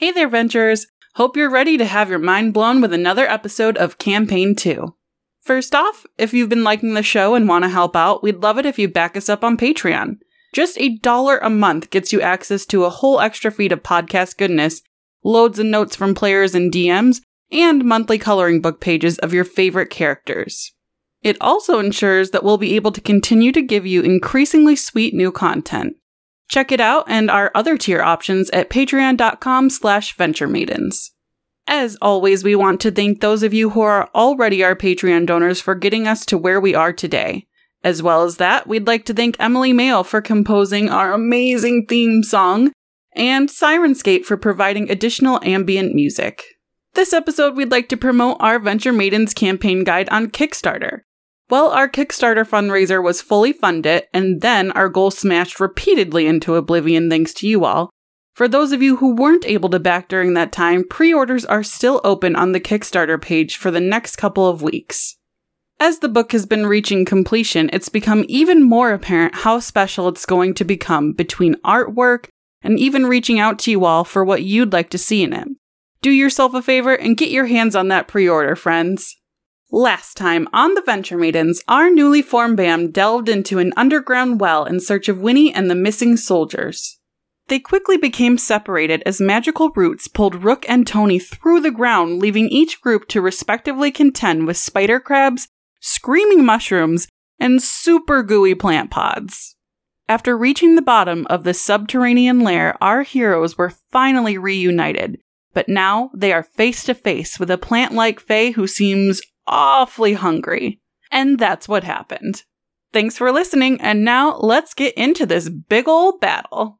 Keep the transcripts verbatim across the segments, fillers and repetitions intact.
Hey there, Venturers! Hope you're ready to have your mind blown with another episode of Campaign two. First off, if you've been liking the show and want to help out, we'd love it if you back us up on Patreon. Just a dollar a month gets you access to a whole extra feed of podcast goodness, loads of notes from players and D Ms, and monthly coloring book pages of your favorite characters. It also ensures that we'll be able to continue to give you increasingly sweet new content. Check it out and our other tier options at patreon.com slash venturemaidens. As always, we want to thank those of you who are already our Patreon donors for getting us to where we are today. As well as that, we'd like to thank Emily Mayo for composing our amazing theme song, and Sirenscape for providing additional ambient music. This episode, we'd like to promote our Venture Maidens campaign guide on Kickstarter. Well, our Kickstarter fundraiser was fully funded, and then our goal smashed repeatedly into oblivion thanks to you all. For those of you who weren't able to back during that time, pre-orders are still open on the Kickstarter page for the next couple of weeks. As the book has been reaching completion, it's become even more apparent how special it's going to become between artwork and even reaching out to you all for what you'd like to see in it. Do yourself a favor and get your hands on that pre-order, friends. Last time on the Venture Maidens, our newly formed band delved into an underground well in search of Winnie and the missing soldiers. They quickly became separated as magical roots pulled Rook and Tony through the ground, leaving each group to respectively contend with spider crabs, screaming mushrooms, and super gooey plant pods. After reaching the bottom of the subterranean lair, our heroes were finally reunited, but now they are face to face with a plant-like fae who seems awfully hungry. And that's what happened. Thanks for listening, and now let's get into this big ol' battle.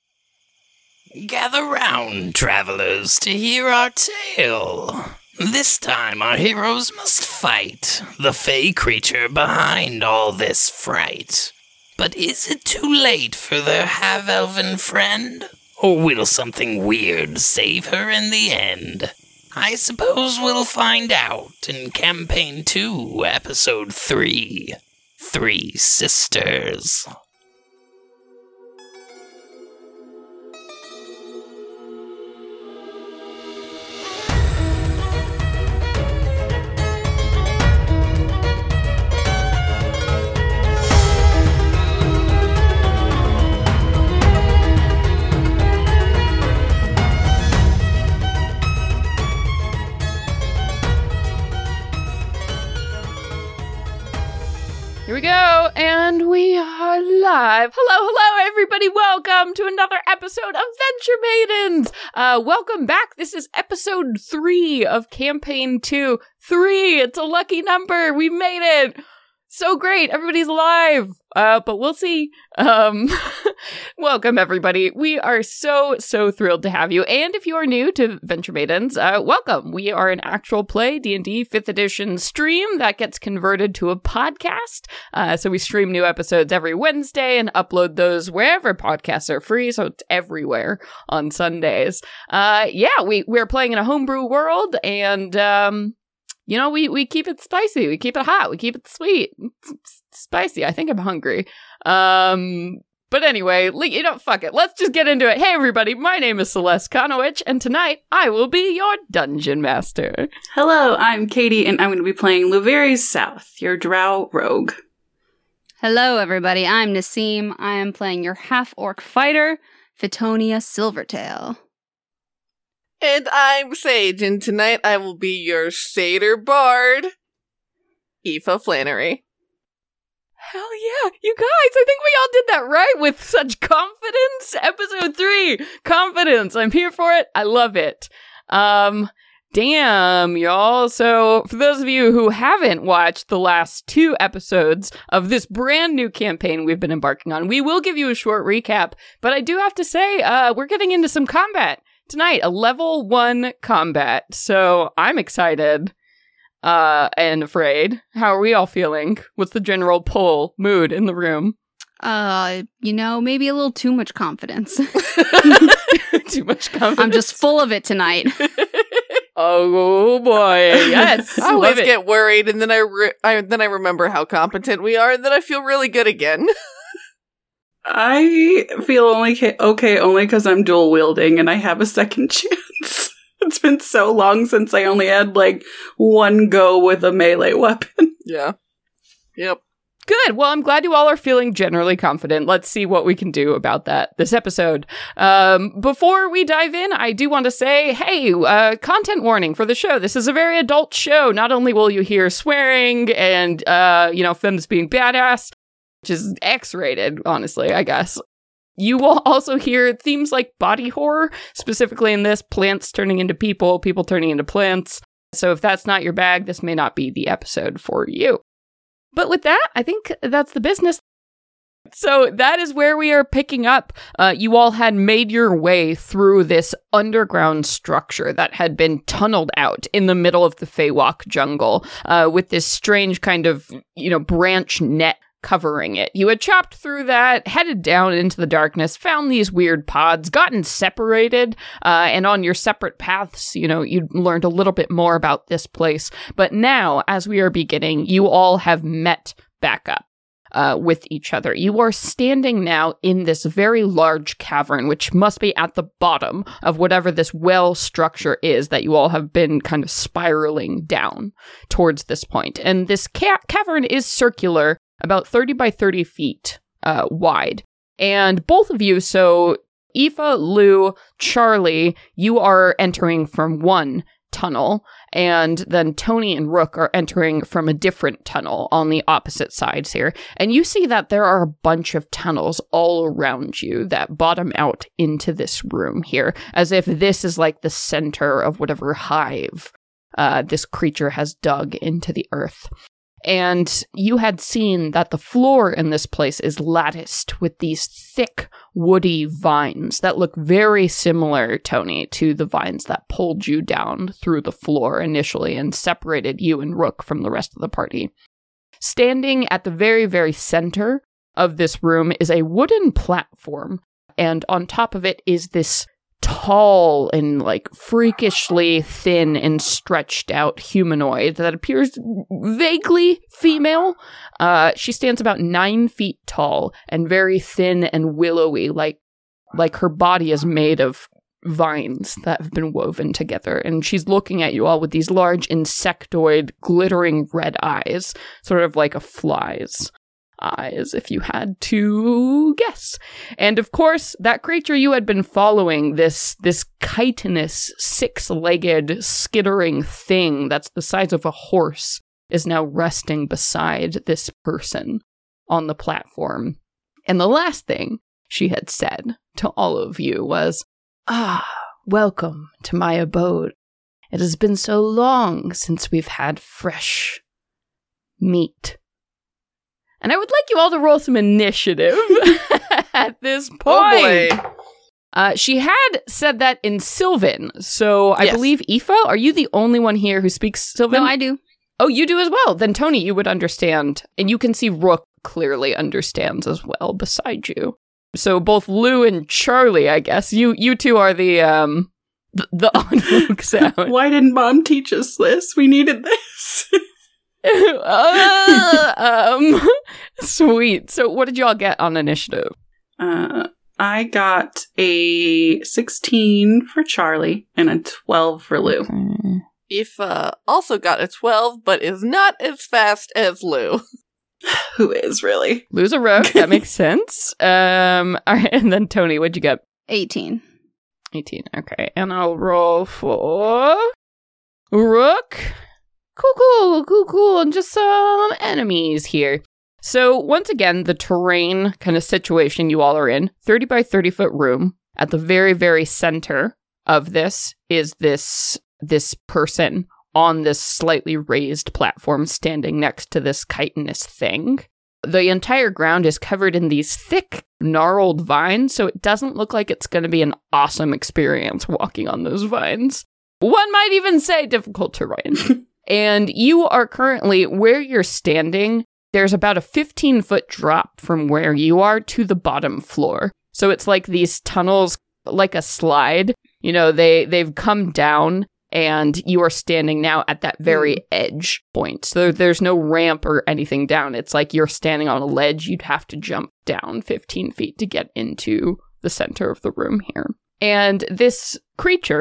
Gather round, travelers, to hear our tale. This time our heroes must fight the fey creature behind all this fright. But is it too late for their half-elven friend? Or will something weird save her in the end? I suppose we'll find out in Campaign two, Episode three, Three Sisters. Here we go, and we are live. Hello, hello, everybody. Welcome to another episode of Venture Maidens. Uh, welcome back. This is episode three of Campaign two. Three. It's a lucky number. We made it. So great. Everybody's alive. Uh, but we'll see. Um, welcome, everybody. We are so, so thrilled to have you. And if you are new to Venture Maidens, uh, welcome. We are an actual play D and D fifth edition stream that gets converted to a podcast. Uh, so we stream new episodes every Wednesday and upload those wherever podcasts are free. So it's everywhere on Sundays. Uh, yeah, we, we're playing in a homebrew world, and, um, you know, we, we keep it spicy, we keep it hot, we keep it sweet. It's spicy. I think I'm hungry. Um, but anyway, you know, fuck it. Let's just get into it. Hey, everybody, my name is Celeste Konowich, and tonight I will be your Dungeon Master. Hello, I'm Katie, and I'm going to be playing Luveris South, your drow rogue. Hello, everybody. I'm Nassim. I am playing your half-orc fighter, Fitonia Silvertail. And I'm Sage, and tonight I will be your satyr bard, Aoife Flannery. Hell yeah, you guys, I think we all did that right with such confidence. Episode three, confidence. I'm here for it. I love it. Um, damn, y'all. So for those of you who haven't watched the last two episodes of this brand new campaign we've been embarking on, we will give you a short recap, but I do have to say, uh, we're getting into some combat tonight, a level one combat. So I'm excited. Uh, and afraid. How are we all feeling? What's the general pull mood in the room? Uh, you know, maybe a little too much confidence. Too much confidence. I'm just full of it tonight. Oh boy, yes. I always get worried, and then I, re- I then I remember how competent we are, and then I feel really good again. I feel only ca- okay only because I'm dual wielding and I have a second chance. It's been so long since I only had, like, one go with a melee weapon. Yeah. Yep. Good. Well, I'm glad you all are feeling generally confident. Let's see what we can do about that this episode. Um, before we dive in, I do want to say, hey, uh, content warning for the show. This is a very adult show. Not only will you hear swearing and, uh, you know, femmes being badass, which is X-rated, honestly, I guess. You will also hear themes like body horror, specifically in this, plants turning into people, people turning into plants. So if that's not your bag, this may not be the episode for you. But with that, I think that's the business. So that is where we are picking up. Uh, you all had made your way through this underground structure that had been tunneled out in the middle of the Feywalk jungle uh, with this strange kind of, you know, branch net covering it. You had chopped through that, headed down into the darkness, found these weird pods, gotten separated, uh, and on your separate paths, you know, you learned a little bit more about this place. But now, as we are beginning, you all have met back up uh, with each other. You are standing now in this very large cavern, which must be at the bottom of whatever this well structure is that you all have been kind of spiraling down towards this point. And this ca- cavern is circular, about thirty by thirty feet uh, wide. And both of you, so Aoife, Lou, Charlie, you are entering from one tunnel, and then Tony and Rook are entering from a different tunnel on the opposite sides here. And you see that there are a bunch of tunnels all around you that bottom out into this room here, as if this is like the center of whatever hive uh, this creature has dug into the earth. And you had seen that the floor in this place is latticed with these thick, woody vines that look very similar, Tony, to the vines that pulled you down through the floor initially and separated you and Rook from the rest of the party. Standing at the very, very center of this room is a wooden platform, and on top of it is this tall and like freakishly thin and stretched out humanoid that appears vaguely female. Uh, she stands about nine feet tall and very thin and willowy, like like her body is made of vines that have been woven together. And she's looking at you all with these large insectoid, glittering red eyes, sort of like a fly's eyes, if you had to guess. And of course, that creature you had been following, this this chitinous, six-legged, skittering thing that's the size of a horse, is now resting beside this person on the platform. And the last thing she had said to all of you was, "Ah, welcome to my abode. It has been so long since we've had fresh meat." And I would like you all to roll some initiative at this point. Oh boy. Uh, she had said that in Sylvan, so I Yes. believe Aoife, are you the only one here who speaks Sylvan? No, I do. Oh, you do as well. Then Tony, you would understand, and you can see Rook clearly understands as well beside you. So both Lou and Charlie, I guess, you you two are the um the, the on Rook sound. Why didn't Mom teach us this? We needed this. uh, um, sweet. So what did y'all get on initiative? Uh, I got a sixteen for Charlie and a twelve for Lou. Aoife uh, also got a twelve, but is not as fast as Lou. Who is really? Lose a rook. That makes sense. Um, all right, and then Tony, what'd you get? eighteen. eighteen. Okay, and I'll roll for Rook. Cool, cool, cool, cool, and just some enemies here. So once again, the terrain kind of situation you all are in, thirty by thirty foot room. At the very, very center of this is this this person on this slightly raised platform standing next to this chitinous thing. The entire ground is covered in these thick, gnarled vines, so it doesn't look like it's going to be an awesome experience walking on those vines. One might even say difficult terrain. And you are currently, where you're standing, there's about a fifteen foot drop from where you are to the bottom floor. So it's like these tunnels, like a slide, you know, they, they've come down and you are standing now at that very mm. edge point. So there's no ramp or anything down. It's like you're standing on a ledge. You'd have to jump down fifteen feet to get into the center of the room here. And this creature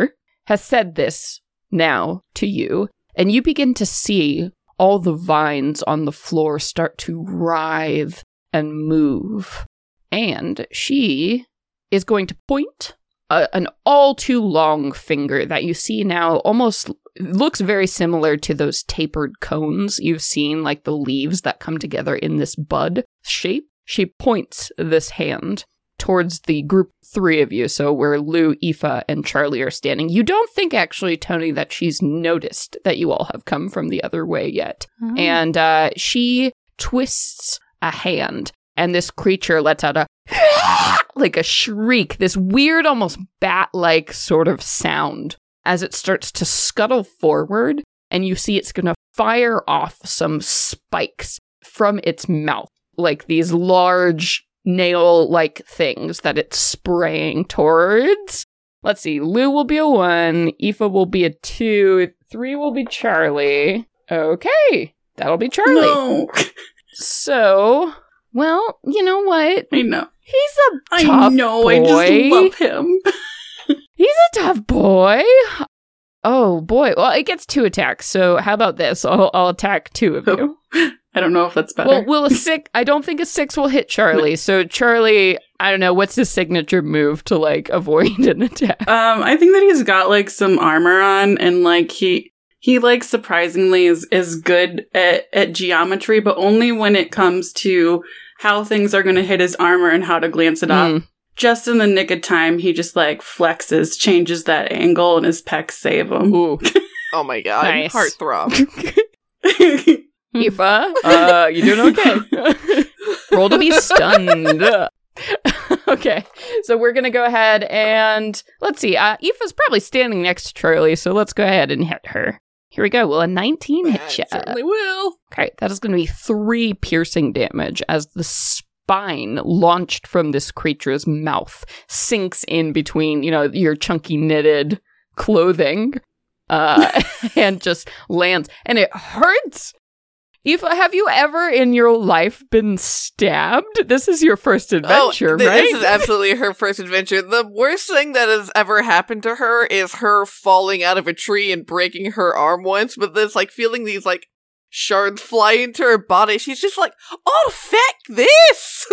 has said this now to you, and you begin to see all the vines on the floor start to writhe and move. And she is going to point a, an all too long finger that you see now almost looks very similar to those tapered cones you've seen, like the leaves that come together in this bud shape. She points this hand towards the group three of you, so where Lou, Aoife, and Charlie are standing. You don't think, actually, Tony, that she's noticed that you all have come from the other way yet. Oh. And uh, she twists a hand, and this creature lets out a like a shriek, this weird, almost bat-like sort of sound as it starts to scuttle forward, and you see it's going to fire off some spikes from its mouth, like these large nail-like things that it's spraying towards. Let's see, Lou will be a one, Aoife will be a two, three will be Charlie. Okay, that'll be Charlie. No. So, well, you know what? I know. He's a tough I know, boy. I just love him. He's a tough boy. Oh, boy. Well, it gets two attacks, so how about this? I'll, I'll attack two of you. I don't know if that's better. Well, will a six... I don't think a six will hit Charlie, so Charlie, I don't know, what's his signature move to, like, avoid an attack? Um, I think that he's got, like, some armor on, and, like, he... He, like, surprisingly is, is good at, at geometry, but only when it comes to how things are going to hit his armor and how to glance it Mm. up. Just in the nick of time, he just, like, flexes, changes that angle, and his pecs save him. Ooh. Oh my god. Nice. Heartthrob. Aoife, uh, you doing okay? Roll to be stunned. Okay, so we're going to go ahead and, let's see, uh, Aoife's probably standing next to Charlie, so let's go ahead and hit her. Here we go. Will a nineteen hit That you? certainly will. Okay, that is going to be three piercing damage as the spine launched from this creature's mouth sinks in between, you know, your chunky knitted clothing uh, and just lands. And it hurts. Aoife, have you ever in your life been stabbed? This is your first adventure, oh, th- right? This is absolutely her first adventure. The worst thing that has ever happened to her is her falling out of a tree and breaking her arm once, but this, like, feeling these, like, shards fly into her body. She's just like, oh, feck this!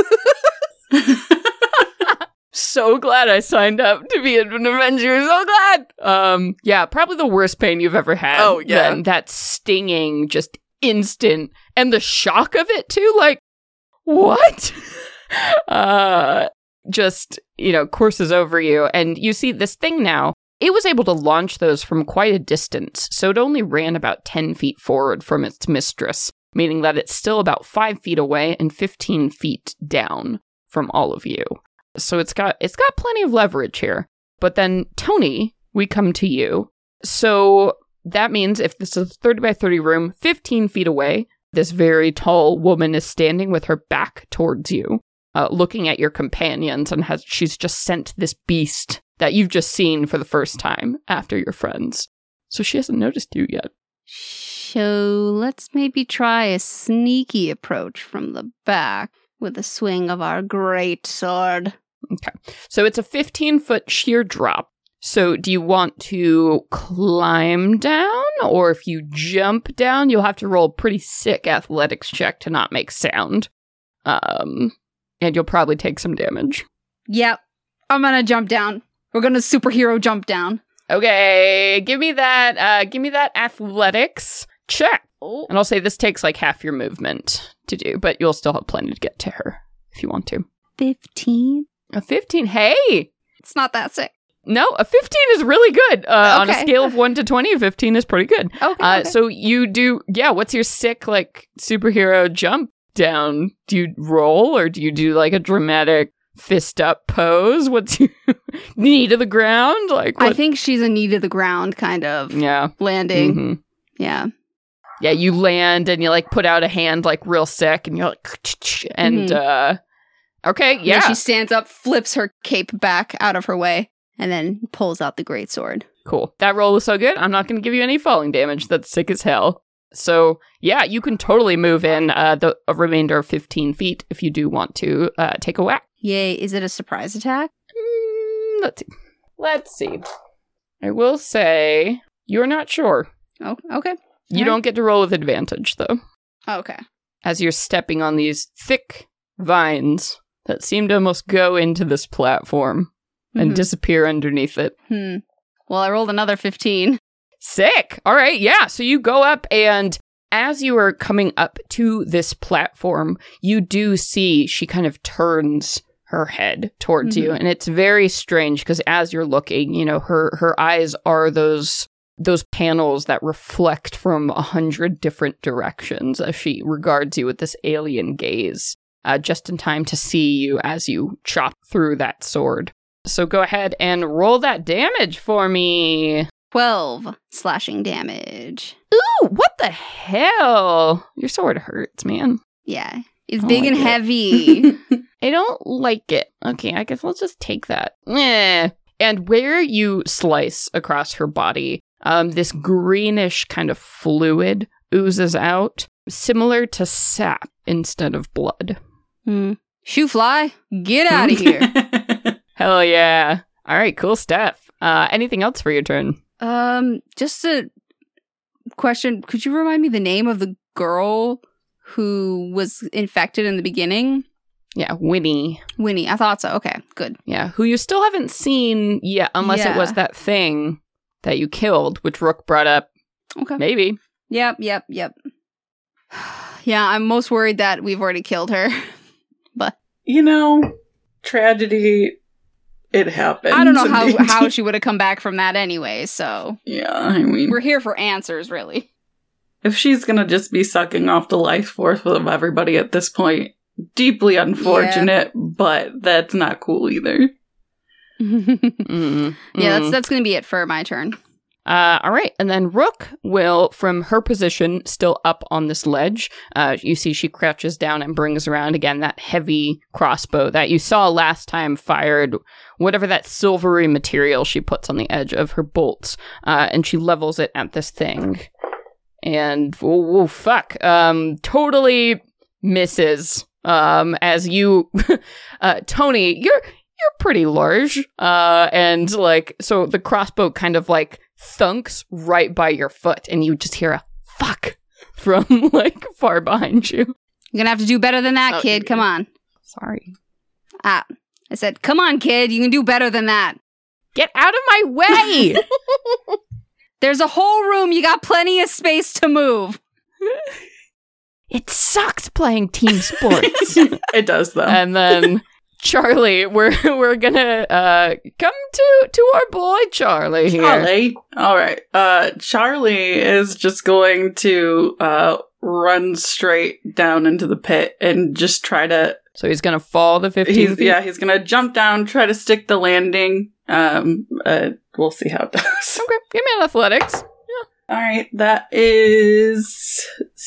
So glad I signed up to be an Avenger. So glad. Um, yeah, probably the worst pain you've ever had. Oh, yeah. That, that stinging, just instant, and the shock of it too. Like, what? uh, just, you know, courses over you, and you see this thing now. It was able to launch those from quite a distance, so it only ran about ten feet forward from its mistress, meaning that it's still about five feet away and fifteen feet down from all of you. So it's got it's got plenty of leverage here. But then, Tony, we come to you. So that means if this is a thirty by thirty room, fifteen feet away, this very tall woman is standing with her back towards you, uh, looking at your companions, and has she's just sent this beast that you've just seen for the first time after your friends. So she hasn't noticed you yet. So let's maybe try a sneaky approach from the back with a swing of our great sword. Okay. So it's a fifteen-foot sheer drop. So do you want to climb down? Or if you jump down, you'll have to roll a pretty sick athletics check to not make sound. Um, and you'll probably take some damage. Yep. I'm gonna jump down. We're gonna superhero jump down. Okay, give me that, uh, give me that athletics check. Oh. And I'll say this takes like half your movement to do, but you'll still have plenty to get to her if you want to. fifteen? A fifteen, hey! It's not that sick. No, a fifteen is really good. Uh, Okay. On a scale of one to twenty, a fifteen is pretty good. Okay, Uh, okay. So you do, yeah, what's your sick, like, superhero jump down? Do you roll, or do you do, like, a dramatic fist up pose? What's your knee to the ground? Like, what? I think she's a knee to the ground kind of Yeah. landing. Mhm. Yeah. Yeah, you land and you, like, put out a hand, like, real sick, and you're like, and, Mhm. uh, okay, And yeah. then she stands up, flips her cape back out of her way, and then pulls out the greatsword. Cool. That roll was so good, I'm not going to give you any falling damage. That's sick as hell. So, yeah, you can totally move in uh, the a remainder of fifteen feet if you do want to uh, take a whack. Yay. Is it a surprise attack? Mm, let's see. Let's see. I will say you're not sure. Oh, okay. You Alright. don't get to roll with advantage, though, Okay. as you're stepping on these thick vines that seem to almost go into this platform and Mhm. disappear underneath it. Hmm. Well, I rolled another fifteen. Sick. All right. Yeah. So you go up, and as you are coming up to this platform, you do see she kind of turns her head towards you. Mhm. And it's very strange because as you're looking, you know, her, her eyes are those those panels that reflect from a hundred different directions as she regards you with this alien gaze, uh, just in time to see you as you chop through that sword. So go ahead and roll that damage for me. twelve slashing damage. Ooh, what the hell? Your sword hurts, man. Yeah. It's I big like and it. heavy. I don't like it. Okay, I guess I'll just take that. Eh. And where you slice across her body, um, this greenish kind of fluid oozes out, similar to sap instead of blood. Hmm. Shoe fly, get out of here. Hell yeah. All right, cool stuff. Uh, anything else for your turn? Um, just a question. Could you remind me the name of the girl who was infected in the beginning? Yeah, Winnie. Winnie. I thought so. Okay, good. Yeah, who you still haven't seen yet, unless it Yeah. was that thing that you killed, which Rook brought up. Okay. Maybe. Yep, yep, yep. Yeah, I'm most worried that we've already killed her. You know, tragedy, it happens. I don't know how, indeed. how she would have come back from that anyway, so Yeah, I mean, we're here for answers, really. if she's gonna just be sucking off the life force of everybody at this point, deeply unfortunate, but that's not cool either. Mm, Yeah, mm. that's that's gonna be it for my turn. Uh, all right, and then Rook will, from her position, still up on this ledge, uh, you see she crouches down and brings around, again, that heavy crossbow that you saw last time fired whatever that silvery material she puts on the edge of her bolts, uh, and she levels it at this thing. And, oh, fuck, um, totally misses, um, as you, uh, Tony, you're, you're pretty large, uh, and, like, so the crossbow kind of, like, thunks right by your foot, and you just hear a fuck from, like, far behind you. You're gonna have to do better than that, Oh, kid. yeah. Come on. Sorry. Ah, I said, come on, kid. You can do better than that. Get out of my way! There's a whole room. You got plenty of space to move. It sucks playing team sports. It does, though. And then Charlie, we're we're gonna uh come to to our boy Charlie here. Charlie. All right. Uh, Charlie is just going to uh run straight down into the pit and just try to. So he's gonna fall the fifteen He's feet. yeah. He's gonna jump down, try to stick the landing. Um. Uh. We'll see how it does. Okay, give me an athletics. All right. That is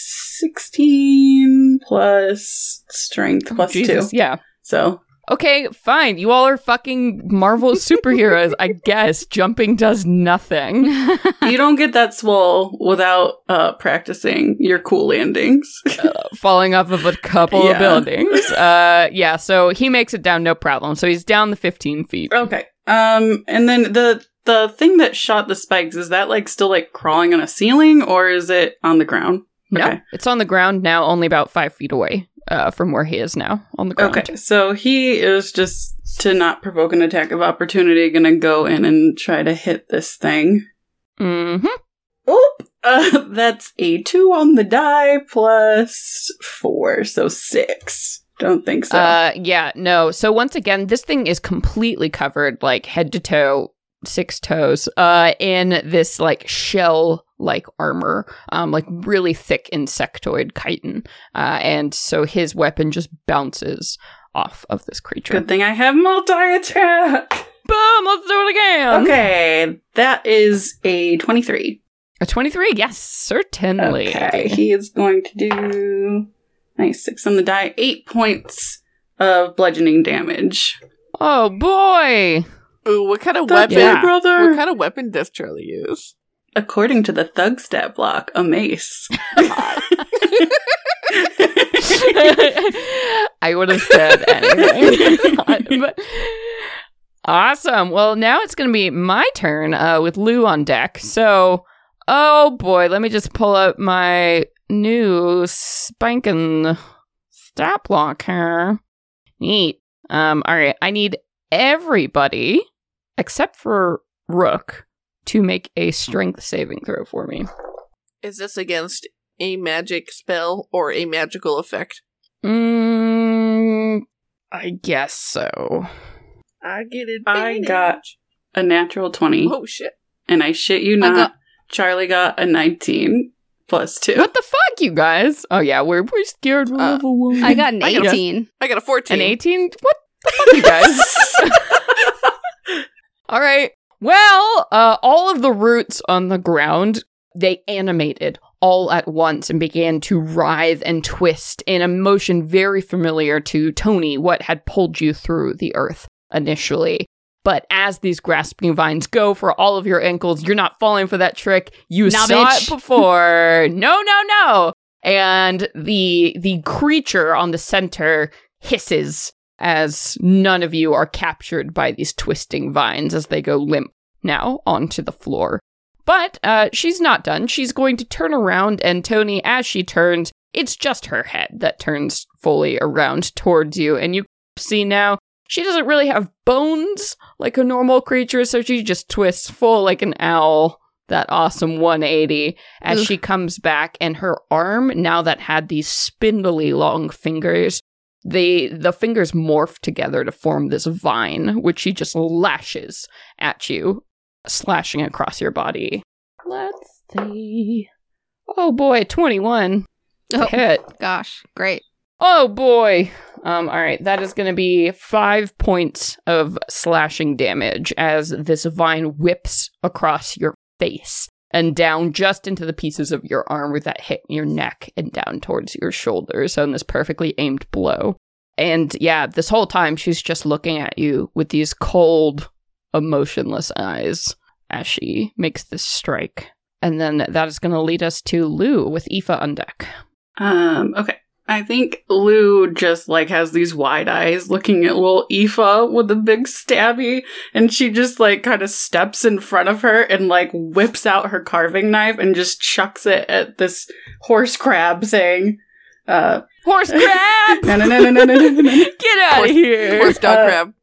sixteen plus strength plus Jesus, two. yeah. So Okay, fine. You all are fucking Marvel superheroes, I guess. Jumping does nothing. you don't get that swole without uh practicing your cool landings. Falling off of a couple Yeah. of buildings. Uh, yeah, so he makes it down, no problem. So he's down the fifteen feet. Okay. Um, and then the the thing that shot the spikes, is that like still like crawling on a ceiling, or is it on the ground? No, Okay. it's on the ground now, only about five feet away uh, from where he is now on the ground. Okay. So he is just, to not provoke an attack of opportunity, gonna go in and try to hit this thing. Mm-hmm. Oop! Uh, that's a two on the die plus four, so six. Don't think so. Uh, yeah, no. So once again, this thing is completely covered, like head to toe, six toes, uh, in this like shell-like armor, um, like really thick insectoid chitin, uh, and so his weapon just bounces off of this creature. Good thing I have multi-attack! Boom! Let's do it again. Okay, that is a twenty-three. A twenty-three. Yes, certainly. Okay, he is going to do... Nice, six on the die, eight points of bludgeoning damage. Oh boy! Ooh, what kind of That's weapon? it, Yeah. brother! What kind of weapon does Charlie use? According to the thug stat block, a mace. I would have said anything. but Awesome. Well, now it's going to be my turn uh, with Lou on deck. So, oh boy, let me just pull up my new spanking stat block here. Neat. Um, all right, I need everybody, except for Rook, to make a strength saving throw for me. Is this against a magic spell or a magical effect? Mm, I guess so. I get it. I got a natural twenty. Oh, shit. And I shit you I not, got- Charlie got a nineteen plus two. What the fuck, you guys? Oh yeah, we're we're scared. We're Uh, level one. I got an I got a- eighteen. I got a fourteen. An eighteen? What the fuck, you guys? All right. Well, uh, all of the roots on the ground, they animated all at once and began to writhe and twist in a motion very familiar to Tony, what had pulled you through the earth initially. But as these grasping vines go for all of your ankles, you're not falling for that trick. You Nah, saw bitch. it before. No, no, no. And the the creature on the center hisses as none of you are captured by these twisting vines as they go limp now onto the floor. But uh, she's not done. She's going to turn around, and Tony, as she turns, it's just her head that turns fully around towards you. And you see now, she doesn't really have bones like a normal creature, so she just twists full like an owl, that awesome one eighty, as Ugh. she comes back, and her arm, now that had these spindly long fingers, they, the fingers morph together to form this vine, which she just lashes at you, slashing across your body. Let's see. Oh boy, twenty-one. Oh, Hit. gosh, great. Oh boy. Um, alright, that is going to be five points of slashing damage as this vine whips across your face and down just into the pieces of your armor that hit your neck and down towards your shoulders on this perfectly aimed blow. And yeah, this whole time she's just looking at you with these cold, emotionless eyes as she makes this strike. And then that is going to lead us to Lou with Aoife on deck. Um, okay. I think Lou just, like, has these wide eyes looking at little Aoife with a big stabby, and she just, like, kind of steps in front of her and, like, whips out her carving knife and just chucks it at this horse crab thing. Uh, Horse crab! no, no, no, no, no, no, no, no. Get out Horse- of here! Horse dog Uh, crab.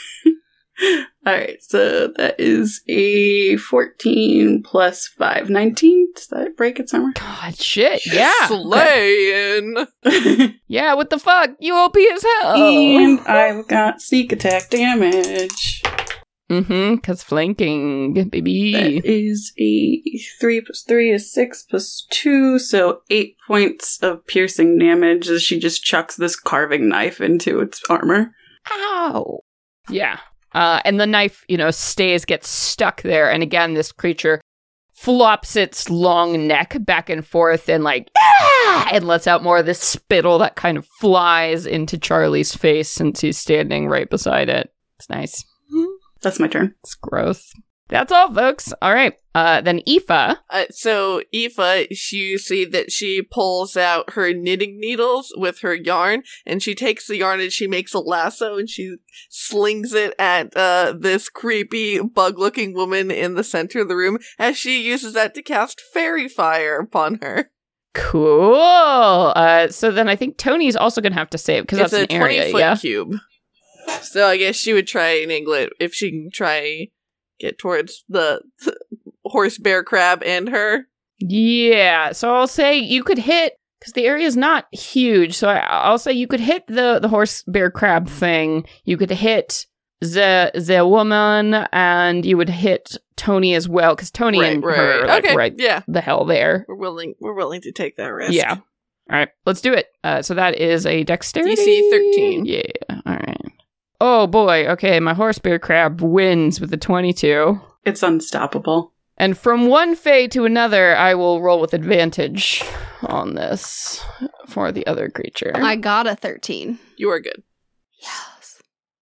Alright, so that is a fourteen plus five. nineteen? Does that break it somewhere? God, shit, yeah. Slaying. Yeah, what the fuck? You O P as hell! And I've got sneak attack damage. Mm-hmm, because flanking, baby. That is a three plus three is six plus two, so eight points of piercing damage as she just chucks this carving knife into its armor. Ow! Yeah. Uh, and the knife, you know, stays, gets stuck there, and again, this creature flops its long neck back and forth and, like, ah! and lets out more of this spittle that kind of flies into Charlie's face since he's standing right beside it. It's nice. That's my turn. It's gross. That's all, folks. All right. Uh, then Aoife. Uh, so, Aoife, you see that she pulls out her knitting needles with her yarn, and she takes the yarn and she makes a lasso, and she slings it at uh, this creepy, bug-looking woman in the center of the room, as she uses that to cast fairy fire upon her. Cool. Uh, so then I think Tony's also going to have to save, because that's It's an a area, twenty-foot yeah? cube. So I guess she would try and angle it if she can try get towards the horse bear crab and her. Yeah, so I'll say you could hit, because the area is not huge, so I, I'll say you could hit the, the horse bear crab thing, you could hit the the woman, and you would hit Tony as well, because Tony Right, and right. her are like Okay, right yeah. the hell there. We're willing we're willing to take that risk. Yeah. All right, let's do it. Uh, so that is a dexterity. D C thirteen. Yeah, all right. Oh boy, okay, my horse bear crab wins with a twenty-two. It's unstoppable. And from one fae to another, I will roll with advantage on this for the other creature. I got a thirteen. You are good. Yes.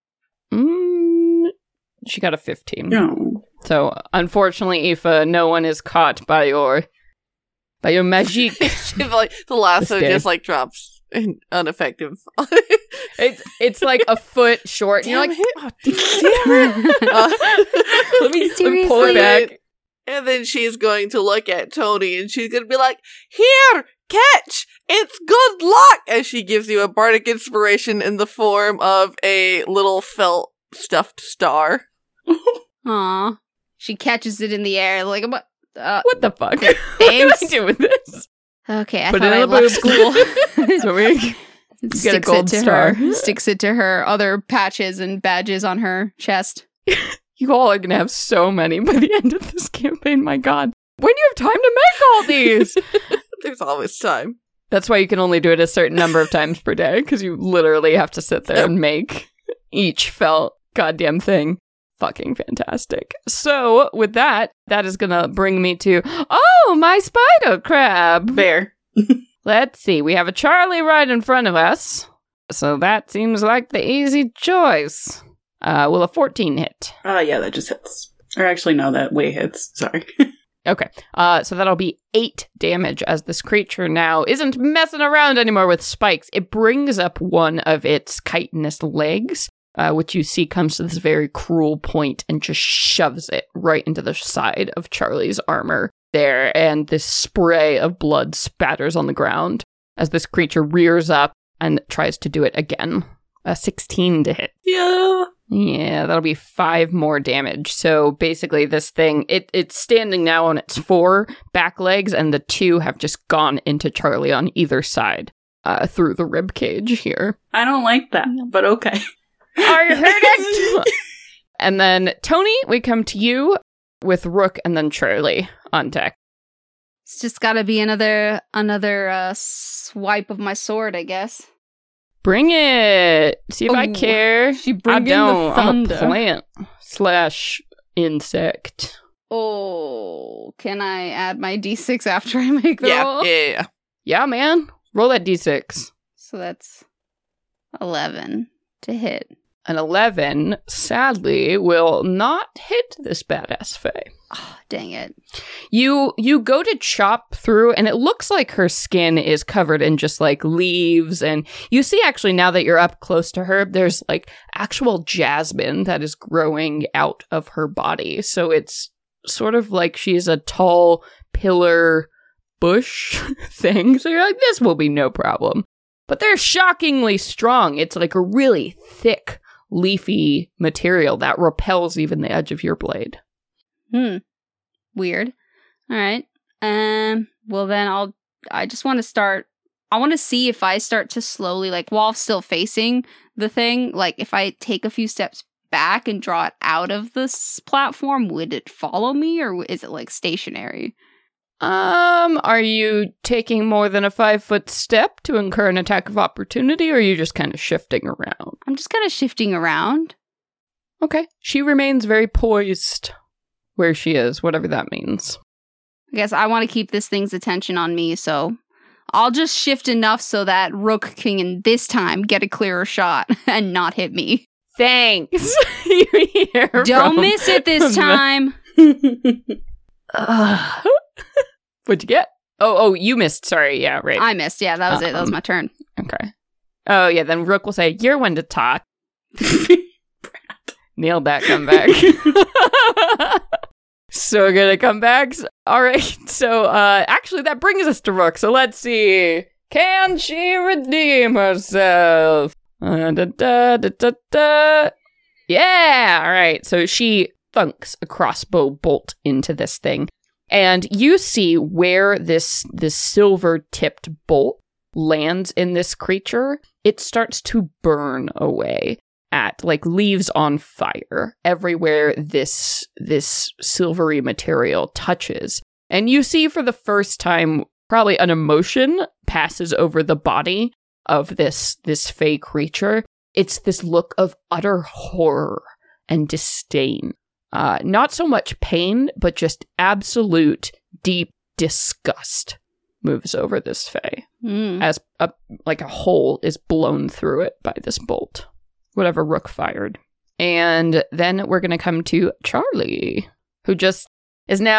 Mm, she got a fifteen. No. So, unfortunately, Aoife, no one is caught by your by your magic. like the lasso This day. just like drops and ineffective. It's it's like a foot short. And you're like, Damn oh, damn it. Uh, let, me, let me pull it Seriously? back. And then she's going to look at Tony and she's going to be like, here, catch! It's good luck! As she gives you a bardic inspiration in the form of a little felt stuffed star. Aw. She catches it in the air like, what? Uh, What the fuck? Thanks. What do I do with this? okay, I Put thought it I in a left boob. school. So we It get a gold it to star. her. Sticks it to her other patches and badges on her chest. You all are gonna have so many by the end of this campaign. My God, when do you have time to make all these? There's always time. That's why you can only do it a certain number of times per day, because you literally have to sit there and make each felt goddamn thing. Fucking fantastic. So, with that, that is gonna bring me to, oh, my spider crab. Bear. Let's see, we have a Charlie right in front of us, so that seems like the easy choice. Uh, will a fourteen hit? Uh, yeah, that just hits. Or actually, no, that way hits. Sorry. Okay, uh, so that'll be eight damage as this creature now isn't messing around anymore with spikes. It brings up one of its chitinous legs, uh, which you see comes to this very cruel point and just shoves it right into the side of Charlie's armor there, and this spray of blood spatters on the ground as this creature rears up and tries to do it again. A sixteen to hit. Yeah. Yeah, that'll be five more damage. So basically this thing, it it's standing now on its four back legs, and the two have just gone into Charlie on either side uh, through the rib cage here. I don't like that, but okay. I hate it! And then, Tony, we come to you with Rook and then Charlie on deck. It's just gotta be another another uh, swipe of my sword, I guess. Bring it! See if I Oh, care. she I bringing the don't. I'm a thunder. plant slash insect. Oh, can I add my d six after I make the Yeah, roll? yeah, yeah. Yeah, man. Roll that d six. So that's eleven to hit. An eleven, sadly, will not hit this badass fae. Oh, dang it. You you go to chop through, and it looks like her skin is covered in just like leaves, and you see actually now that you're up close to her, there's like actual jasmine that is growing out of her body. So it's sort of like she's a tall pillar bush thing. So you're like, this will be no problem. But they're shockingly strong. It's like a really thick, leafy material that repels even the edge of your blade. Hmm. Weird. All right. Um. Well, then I'll. I just want to start. I want to see if I start to slowly, like, while still facing the thing, like, if I take a few steps back and draw it out of this platform, would it follow me, or is it like stationary? Um, are you taking more than a five foot step to incur an attack of opportunity, or are you just kind of shifting around? I'm just kind of shifting around. Okay. She remains very poised where she is, whatever that means. I guess I want to keep this thing's attention on me, so I'll just shift enough so that Rook can this time get a clearer shot and not hit me. Thanks. You hear Don't from- miss it this from time. Uh, what'd you get? Oh, oh, you missed. Sorry. Yeah, right. I missed. Yeah, that was it. That was Um, my turn. Okay. Oh, yeah, then Rook will say, you're one to talk. Nailed that comeback. So good at comebacks. All right. So, uh, actually, that brings us to Rook. So let's see. Can she redeem herself? Uh, da, da, da, da, da. Yeah. All right. So she thunks a crossbow bolt into this thing. And you see where this, this silver-tipped bolt lands in this creature. It starts to burn away at like leaves on fire everywhere this this silvery material touches. And you see for the first time probably an emotion passes over the body of this this fey creature. It's this look of utter horror and disdain. Uh, not so much pain, but just absolute deep disgust moves over this fey Mm. as a, like a hole is blown through it by this bolt. Whatever Rook fired. And then we're going to come to Charlie, who just is now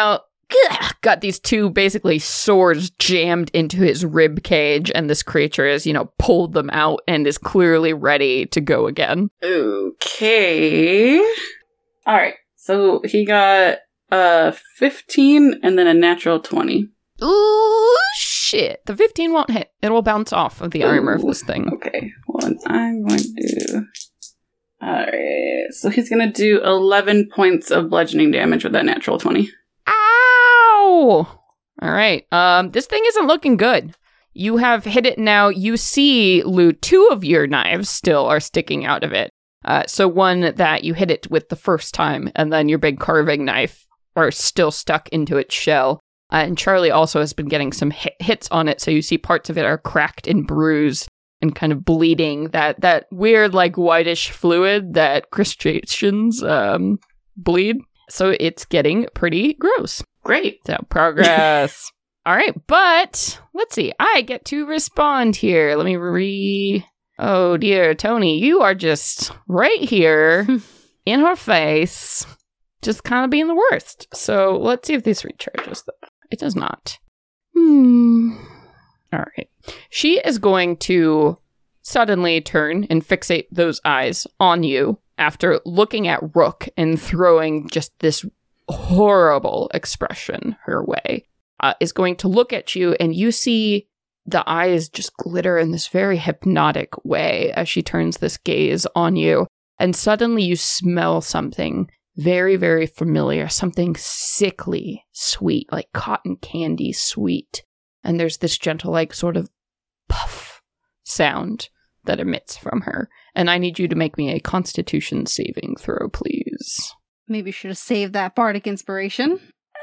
got these two basically swords jammed into his rib cage, and this creature has, you know, pulled them out and is clearly ready to go again. Okay. All right. So he got a fifteen and then a natural twenty. Ooh, shit. The fifteen won't hit. It will bounce off of the armor of Ooh. this thing. Okay. Well, I'm going to do... Alright. So he's going to do eleven points of bludgeoning damage with that natural twenty. Ow! All right. Um, this thing isn't looking good. You have hit it now. You see, Lou, two of your knives still are sticking out of it. Uh, so one that you hit it with the first time, and then your big carving knife are still stuck into its shell. Uh, and Charlie also has been getting some hit- hits on it, so you see parts of it are cracked and bruised and kind of bleeding. That that weird, like, whitish fluid that crustaceans um, bleed. So it's getting pretty gross. Great. So, progress. All right, but let's see. I get to respond here. Let me re... Oh, dear, Tony, you are just right here in her face, just kind of being the worst. So let's see if this recharges, though. It does not. Hmm. All right. She is going to suddenly turn and fixate those eyes on you after looking at Rook and throwing just this horrible expression her way. Uh, is going to look at you, and you see the eyes just glitter in this very hypnotic way as she turns this gaze on you. And suddenly you smell something very, very familiar, something sickly sweet, like cotton candy sweet. And there's this gentle, like, sort of puff sound that emits from her. And I need you to make me a Constitution saving throw, please. Maybe should have saved that bardic inspiration.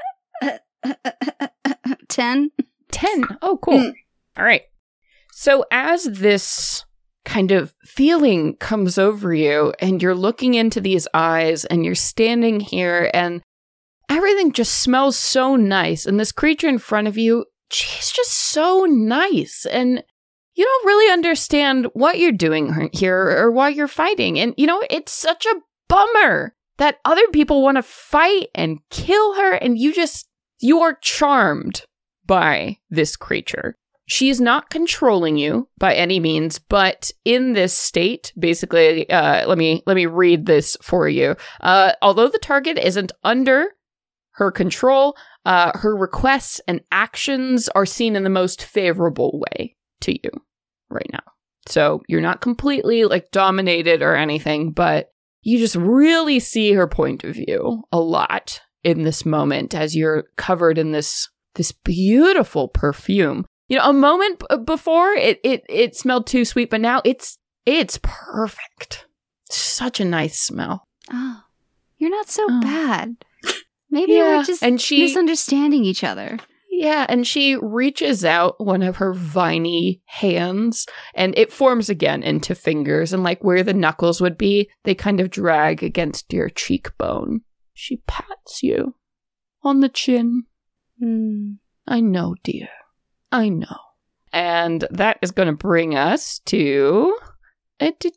Ten. Ten. Oh, cool. Mm. All right. So as this kind of feeling comes over you and you're looking into these eyes and you're standing here and everything just smells so nice, and this creature in front of you, she's just so nice, and you don't really understand what you're doing here or why you're fighting. And, you know, it's such a bummer that other people want to fight and kill her, and you just, you are charmed by this creature. She is not controlling you by any means, but in this state, basically, uh, let me let me read this for you. Uh, although the target isn't under her control, uh, her requests and actions are seen in the most favorable way to you right now. So you're not completely, like, dominated or anything, but you just really see her point of view a lot in this moment as you're covered in this this beautiful perfume. You know, a moment b- before it, it it smelled too sweet, but now it's it's perfect. Such a nice smell. Oh, you're not so Oh. bad. Maybe Yeah, we're just and she- misunderstanding each other. Yeah, and she reaches out one of her viney hands, and it forms again into fingers, and like where the knuckles would be, they kind of drag against your cheekbone. She pats you on the chin. Mm. I know, dear. I know. And that is going to bring us to... Okay,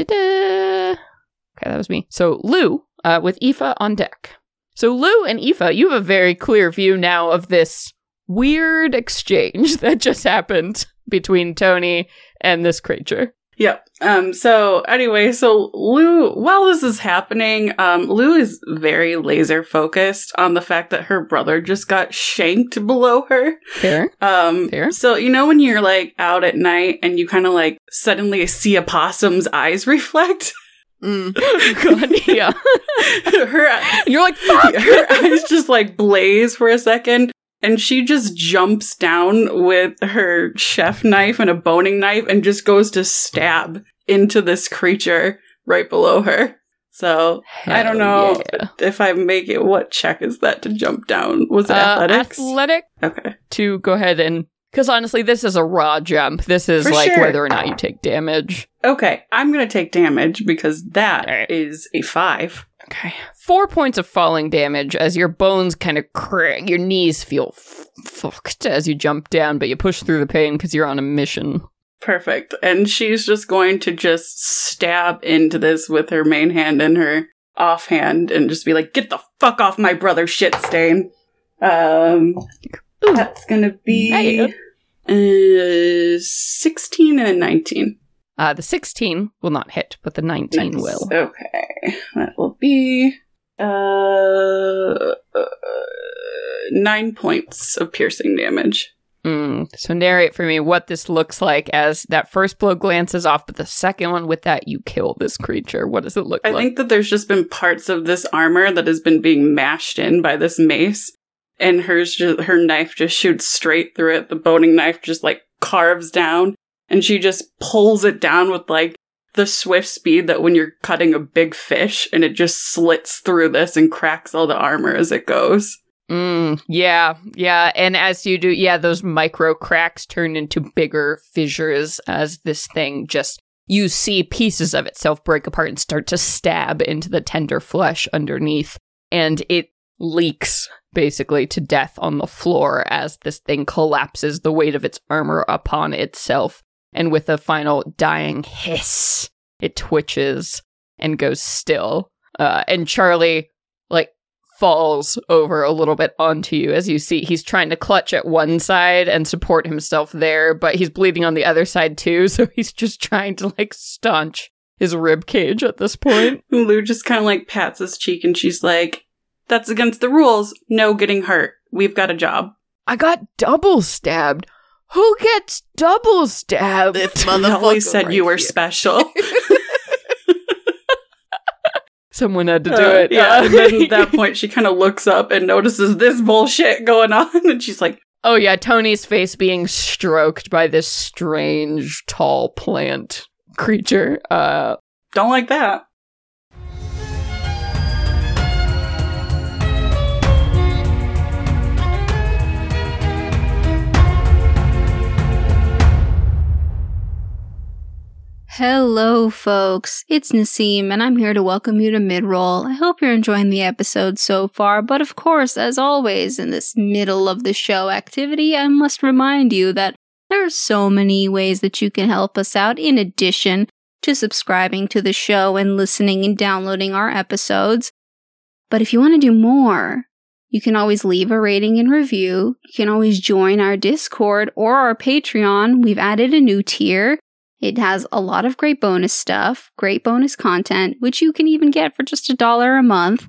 that was me. So Lou, uh, with Aoife on deck. So Lou and Aoife, you have a very clear view now of this weird exchange that just happened between Tony and this creature. Yep. Um, so anyway, so Lou, while this is happening, um, Lou is very laser focused on the fact that her brother just got shanked below her. Fair. Um, Fair. So, you know, when you're like out at night and you kind of like suddenly see a possum's eyes reflect? Mm. God, yeah. her, And you're like, fuck! her eyes just like blaze for a second. And she just jumps down with her chef knife and a boning knife and just goes to stab into this creature right below her. So, I don't know Hell yeah. if I make it, what check is that to jump down? Was it Uh, athletics? athletic Okay. to go ahead and... Because honestly, this is a raw jump. This is For like sure. whether or not you take damage. Okay, I'm gonna take damage because that All right. is a five. Okay. Four points of falling damage as your bones kind of crack. Your knees feel f- fucked as you jump down, but you push through the pain because you're on a mission. Perfect. And she's just going to just stab into this with her main hand and her offhand and just be like, get the fuck off my brother, shit stain. Um, Ooh. that's gonna be Hey. uh, sixteen and a nineteen. Uh, the sixteen will not hit, but the nineteen Nice. will. Okay, that will be uh, uh nine points of piercing damage. Mm. So narrate for me what this looks like as that first blow glances off, but the second one with that, you kill this creature. What does it look I like? think that there's just been parts of this armor that has been being mashed in by this mace, and hers just, her knife just shoots straight through it. The boning knife just like carves down, and she just pulls it down with like the swift speed that when you're cutting a big fish, and it just slits through this and cracks all the armor as it goes. Mm, yeah, yeah. And as you do, yeah, those micro cracks turn into bigger fissures as this thing just, you see pieces of itself break apart and start to stab into the tender flesh underneath. And it leaks basically to death on the floor as this thing collapses, the weight of its armor upon itself. And with a final dying hiss, it twitches and goes still. Uh, and Charlie, like, falls over a little bit onto you. As you see, he's trying to clutch at one side and support himself there, but he's bleeding on the other side too, so he's just trying to, like, staunch his rib cage at this point. Lou just kind of like pats his cheek, and she's like, "That's against the rules. No getting hurt. We've got a job." I got double stabbed. Who gets double stabbed? This I motherfucker always said right you were here. special. Someone had to do Uh, it. Yeah, Uh, and then at that point, she kind of looks up and notices this bullshit going on, and she's like, oh yeah, Tony's face being stroked by this strange, tall plant creature. Uh, "Don't like that." Hello, folks. It's Nassim, and I'm here to welcome you to Midroll. I hope you're enjoying the episode so far, but of course, as always, in this middle of the show activity, I must remind you that there are so many ways that you can help us out in addition to subscribing to the show and listening and downloading our episodes. But if you want to do more, you can always leave a rating and review. You can always join our Discord or our Patreon. We've added a new tier. It has a lot of great bonus stuff, great bonus content, which you can even get for just a dollar a month.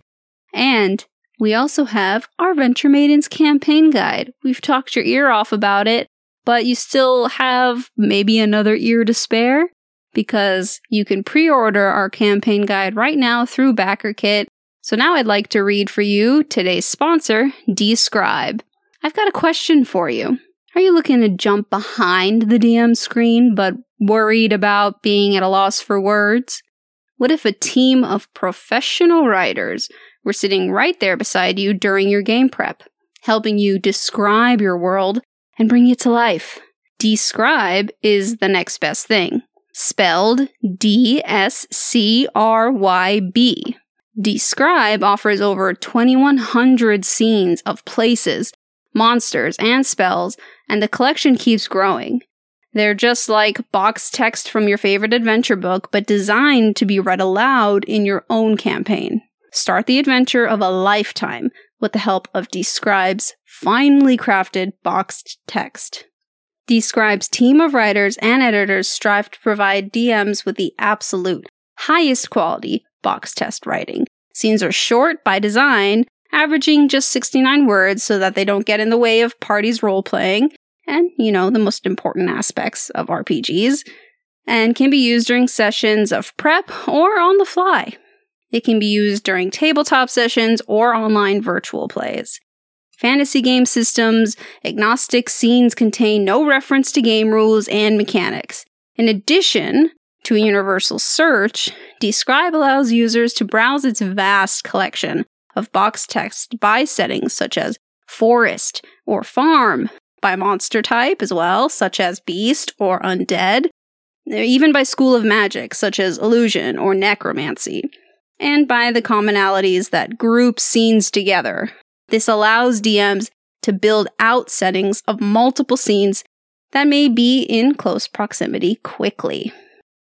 And we also have our Venture Maidens campaign guide. We've talked your ear off about it, but you still have maybe another ear to spare because you can pre-order our campaign guide right now through BackerKit. So now I'd like to read for you today's sponsor, Describe. I've got a question for you. Are you looking to jump behind the D M screen, but worried about being at a loss for words? What if a team of professional writers were sitting right there beside you during your game prep, helping you describe your world and bring it to life? Describe is the next best thing. Spelled D S C R Y B. Describe offers over twenty-one hundred scenes of places, monsters, and spells, and the collection keeps growing. They're just like box text from your favorite adventure book, but designed to be read aloud in your own campaign. Start the adventure of a lifetime with the help of Describe's finely crafted boxed text. Describe's team of writers and editors strive to provide D Ms with the absolute highest quality box test writing. Scenes are short by design, averaging just sixty-nine words so that they don't get in the way of parties role-playing, and, you know, the most important aspects of R P Gs, and can be used during sessions of prep or on the fly. It can be used during tabletop sessions or online virtual plays. Fantasy game systems, agnostic scenes contain no reference to game rules and mechanics. In addition to a universal search, Describe allows users to browse its vast collection of box text by settings such as forest or farm, by monster type as well, such as beast or undead, even by school of magic, such as illusion or necromancy, and by the commonalities that group scenes together. This allows D Ms to build out settings of multiple scenes that may be in close proximity quickly.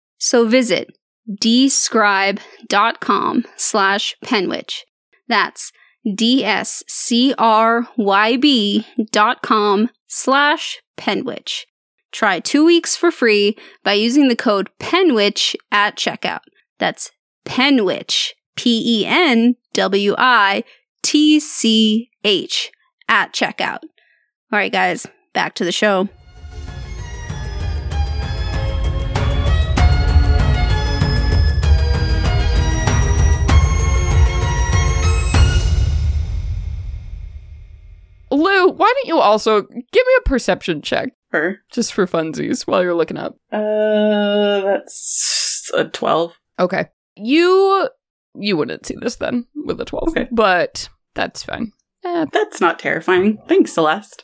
So visit describe.com slash penwitch. That's D-S-C-R-Y-B dot com slash Penwitch. Try two weeks for free by using the code PENWITCH at checkout. That's Penwitch, P E N W I T C H, at checkout. All right, guys, back to the show. Lou, why don't you also give me a perception check, Her. just for funsies, while you're looking up. Uh, that's a twelve. Okay. You you wouldn't see this then with a twelve, Okay. but that's fine. Eh, That's not terrifying. Thanks, Celeste.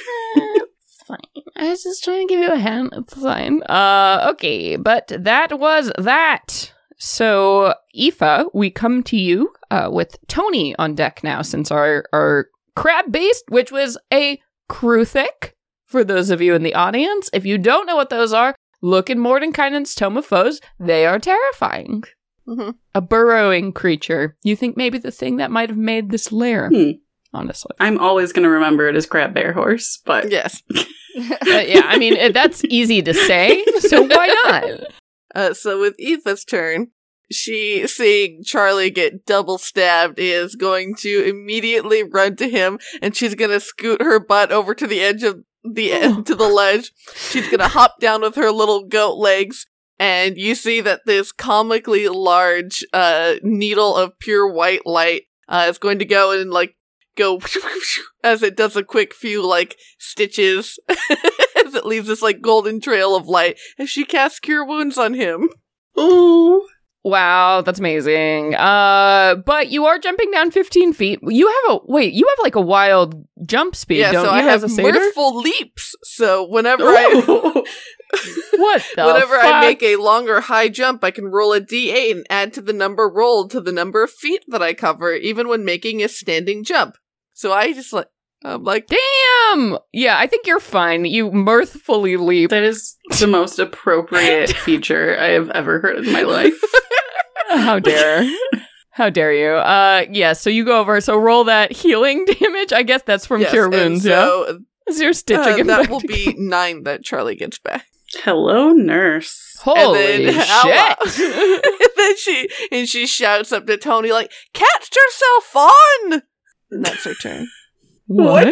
it's fine. I was just trying to give you a hand. It's fine. Uh, okay, but that was that. So, Aoife, we come to you uh, with Tony on deck now, since our our crab beast, which was a Kruthic. For those of you in the audience, if you don't know what those are, look in Mordenkainen's Tome of Foes. They are terrifying. Mm-hmm. A burrowing creature. You think maybe the thing that might have made this lair, Hmm. honestly. I'm always going to remember it as Crab Bear Horse, but Yes. Uh, yeah, I mean, it, that's easy to say, so why not? Uh, so with Aoife's turn, she, seeing Charlie get double stabbed, is going to immediately run to him, and she's gonna scoot her butt over to the edge of the end to the ledge. She's gonna hop down with her little goat legs, and you see that this comically large uh, needle of pure white light uh, is going to go and like go as it does a quick few like stitches as it leaves this like golden trail of light as she casts Cure Wounds on him. ooh. Wow, that's amazing. Uh, but you are jumping down fifteen feet. You have a, wait, you have like a wild jump speed, Yeah, don't so you, I have as a satyr? mirthful leaps. So whenever I Ooh. What the whenever I fuck? make a longer high jump, I can roll a d eight and add to the number rolled to the number of feet that I cover, even when making a standing jump. So I just like I'm like Damn! Yeah, I think you're fine. You mirthfully leap. That is the most appropriate feature I have ever heard in my life. How dare. How dare you? Uh, yeah, so you go over, so roll that healing damage. I guess that's from yes, Cure and Wounds, yeah? so As you're stitching uh, him that back will together. be nine that Charlie gets back. Hello, nurse. Holy and then, Ella- shit! and then she and she shouts up to Tony like, "Catch yourself on!" And that's her turn. What?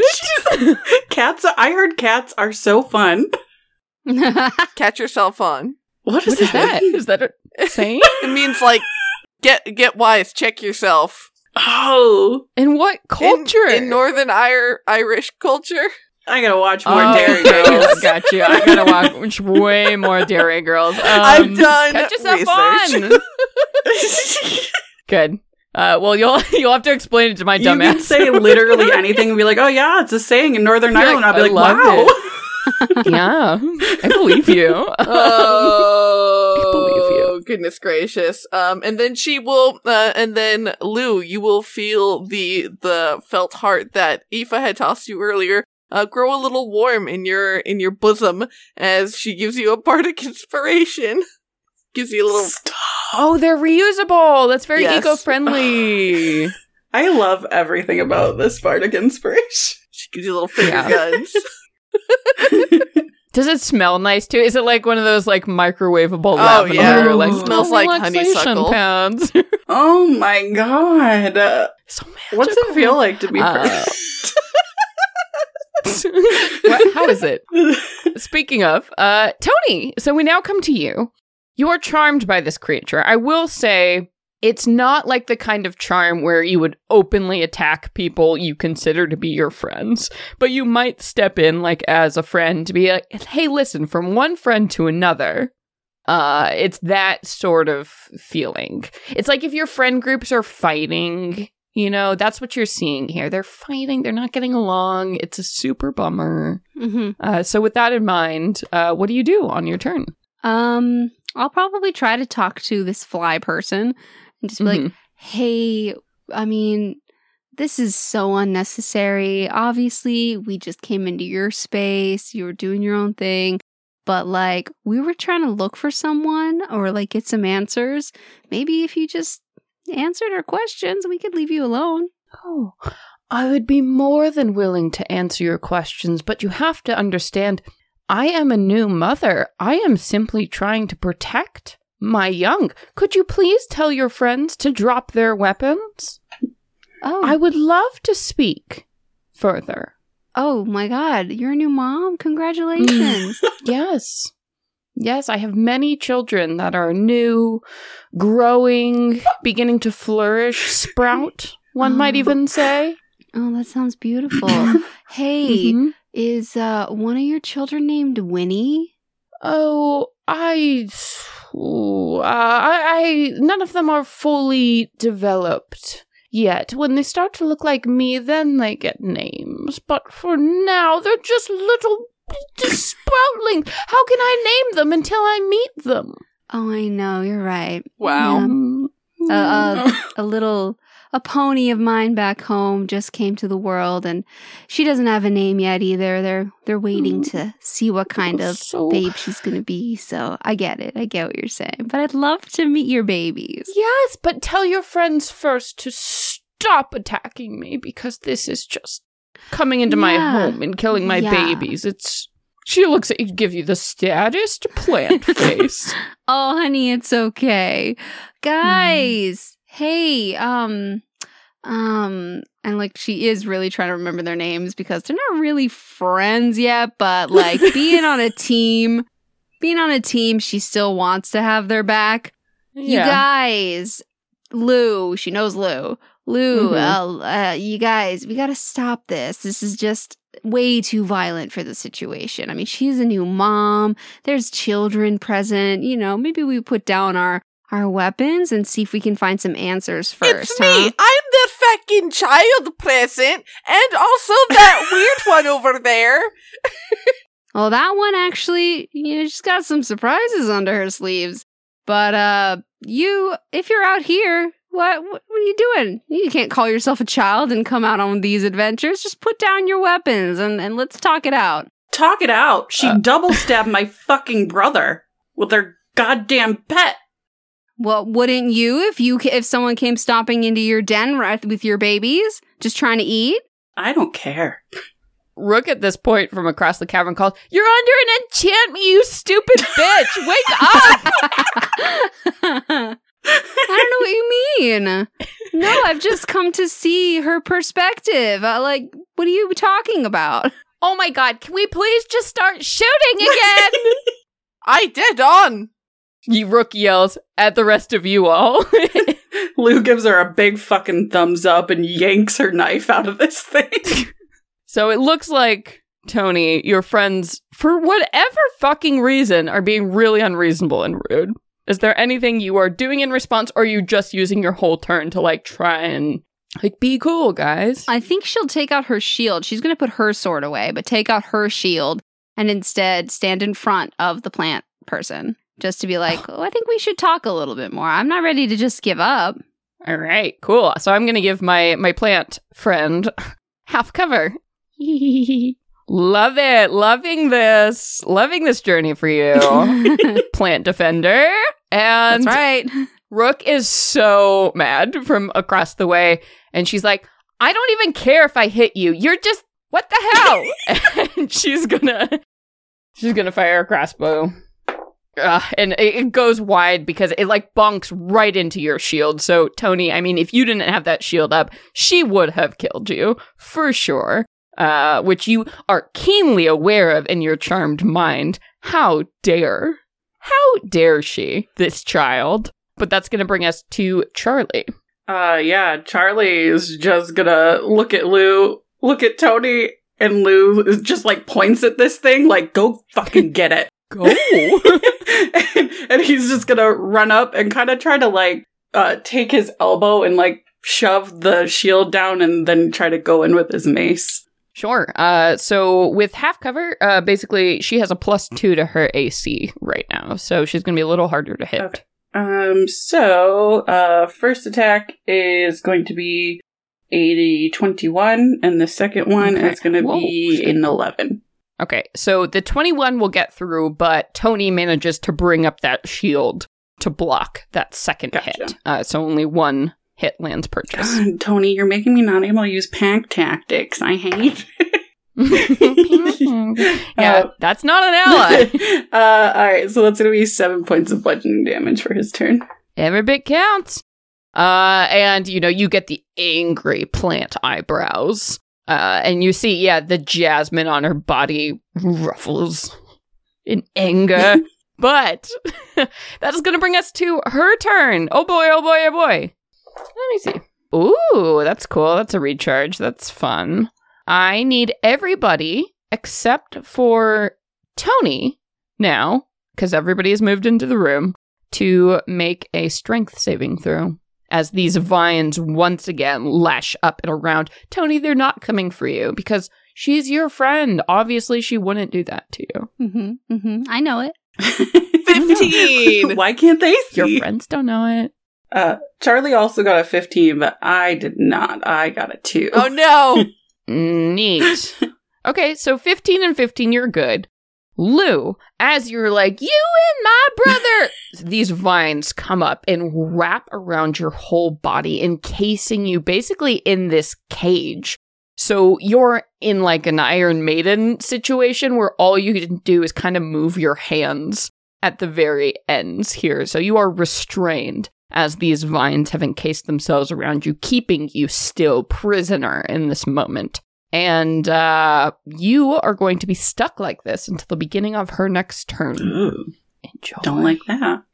Cats, I heard cats are so fun. Catch yourself on. What is, What is that? mean? Is that a saying? It means like get get wise, check yourself. Oh, In what culture? In, in Northern Ir- Irish culture. I gotta watch more Oh, Dairy okay, Girls. got you. I gotta watch way more Dairy Girls. Um, I've done Catch yourself research. on. Good. Uh, well, you'll you'll have to explain it to my You dumb can ass. say literally anything and be like, oh yeah, it's a saying in Northern You're Ireland. like, I'll be I like, love wow. Yeah, I believe you. Oh, believe you. goodness gracious. Um, and then she will, uh, and then Lou, you will feel the, the felt heart that Aoife had tossed you earlier, uh, grow a little warm in your, in your bosom as she gives you a bardic inspiration. Gives you a little, Oh, they're reusable. That's very Yes. eco-friendly. I love everything about this bardic inspiration. she gives you little finger Yeah. guns. Does it smell nice too? Is it like one of those like microwavable Oh, lavender, yeah. like It smells like relaxation honeysuckle. pads? Oh my god. Uh, So magical. what's it feel like to be Uh, perfect? What? How is it? Speaking of, uh, Tony, so we now come to you. You are charmed by this creature. I will say it's not like the kind of charm where you would openly attack people you consider to be your friends, but you might step in like as a friend to be like, hey, listen, from one friend to another. Uh, it's that sort of feeling. It's like if your friend groups are fighting, you know, that's what you're seeing here. They're fighting. They're not getting along. It's a super bummer. hmm Uh, so with that in mind, uh, what do you do on your turn? Um, I'll probably try to talk to this fly person and just be like, Mhm. hey, I mean, this is so unnecessary. Obviously, we just came into your space. You were doing your own thing. But, like, we were trying to look for someone or, like, get some answers. Maybe if you just answered our questions, we could leave you alone. Oh, I would be more than willing to answer your questions, but you have to understand, I am a new mother. I am simply trying to protect my young. Could you please tell your friends to drop their weapons? Oh, I would love to speak further. oh my God! You're a new mom. Congratulations. Yes. Yes, I have many children that are new, growing, beginning to flourish, sprout, one might even say. Oh, that sounds beautiful. Hey, Mhm. is uh one of your children named Winnie? Oh, I, ooh, uh, I, I, none of them are fully developed yet. When they start to look like me, then they get names. But for now, they're just little just sproutlings. How can I name them until I meet them? Oh, I know. You're right. Wow. Yeah. Mm. Uh, uh, a little, a pony of mine back home just came to the world, and she doesn't have a name yet either. They're they're waiting to see what kind of So- babe she's gonna be. So I get it. I get what you're saying. But I'd love to meet your babies. Yes, but tell your friends first to stop attacking me, because this is just coming into my Yeah. home and killing my Yeah. babies. It's she looks at you, give you the saddest plant face. Oh, honey, it's okay, guys. Hey, um, um, and like she is really trying to remember their names because they're not really friends yet. But like being on a team, being on a team, she still wants to have their back. You guys, Lou, she knows Lou. Lou, Mhm. uh, uh, you guys, we gotta stop this. This is just way too violent for the situation. I mean, she's a new mom. There's children present. You know, maybe we put down our our weapons and see if we can find some answers first. It's huh? me. I'm the fucking child present, and also that weird one over there. Well, that one actually, you know, she's got some surprises under her sleeves. But uh, you, if you're out here, what what are you doing? You can't call yourself a child and come out on these adventures. Just put down your weapons and, and let's talk it out. Talk it out. She Uh. double stabbed my fucking brother with her goddamn pet. Well, wouldn't you if you if someone came stomping into your den right with your babies, just trying to eat? I don't care. Rook at this point from across the cavern calls, "You're under an enchantment, you stupid bitch! Wake up!" I don't know what you mean. No, I've just come to see her perspective. Uh, like, what are you talking about? Oh my god, can we please just start shooting again? I did on. You Rook yells at the rest of you all. Lou gives her a big fucking thumbs up and yanks her knife out of this thing. So it looks like, Tony, your friends, for whatever fucking reason, are being really unreasonable and rude. Is there anything you are doing in response, or are you just using your whole turn to, like, try and, like, be cool, guys? I think she'll take out her shield. She's going to put her sword away, but take out her shield and instead stand in front of the plant person. Just to be like, oh, I think we should talk a little bit more. I'm not ready to just give up. All right, cool. So I'm going to give my, my plant friend half cover. Love it. Loving this. Loving this journey for you, plant defender. And That's right. Rook is so mad from across the way. And she's like, I don't even care if I hit you. You're just, what the hell? And she's gonna, she's gonna fire a crossbow. Uh, and it, it goes wide because it like bonks right into your shield. So, Tony, I mean, if you didn't have that shield up, she would have killed you for sure. Uh, which you are keenly aware of in your charmed mind. How dare? How dare she, this child? But that's going to bring us to Charlie. Uh, yeah, Charlie is just gonna look at Lou, look at Tony, and Lou is just like points at this thing, like, go fucking get it. Go! and, and he's just gonna run up and kind of try to like, uh, take his elbow and like shove the shield down and then try to go in with his mace. Sure. Uh, so with half cover, uh, basically she has a plus two to her A C right now, so she's gonna be a little harder to hit. Okay. Um, so, uh, first attack is going to be a twenty-one, and the second one Okay. is going to Whoa, be shit. an eleven. Okay, so the twenty-one will get through, but Tony manages to bring up that shield to block that second Gotcha. hit. Uh, so only one hit lands purchase. God, Tony, you're making me not able to use pack tactics. I hate Yeah, Uh, that's not an ally. uh, alright, so that's gonna be seven points of bludgeoning damage for his turn. Every bit counts. Uh, and, you know, you get the angry plant eyebrows. Uh, and you see, yeah, the jasmine on her body ruffles in anger. But that is going to bring us to her turn. Oh boy, oh boy, oh boy. Let me see. Ooh, that's cool. That's a recharge. That's fun. I need everybody except for Tony now, because everybody has moved into the room, to make a strength saving throw. As these vines once again lash up and around. Tony, they're not coming for you because she's your friend. Obviously, she wouldn't do that to you. Mm-hmm, mm-hmm. I know it. fifteen! Why can't they see? Your friends don't know it. Uh, Charlie also got a fifteen, but I did not. I got a two. Oh no! Neat. Okay, so fifteen and fifteen, you're good. Lou, as you're like, you and my brother, these vines come up and wrap around your whole body, encasing you basically in this cage. So you're in like an Iron Maiden situation where all you can do is kind of move your hands at the very ends here. So you are restrained as these vines have encased themselves around you, keeping you still prisoner in this moment. And uh, you are going to be stuck like this until the beginning of her next turn. Ooh, Enjoy. don't like that.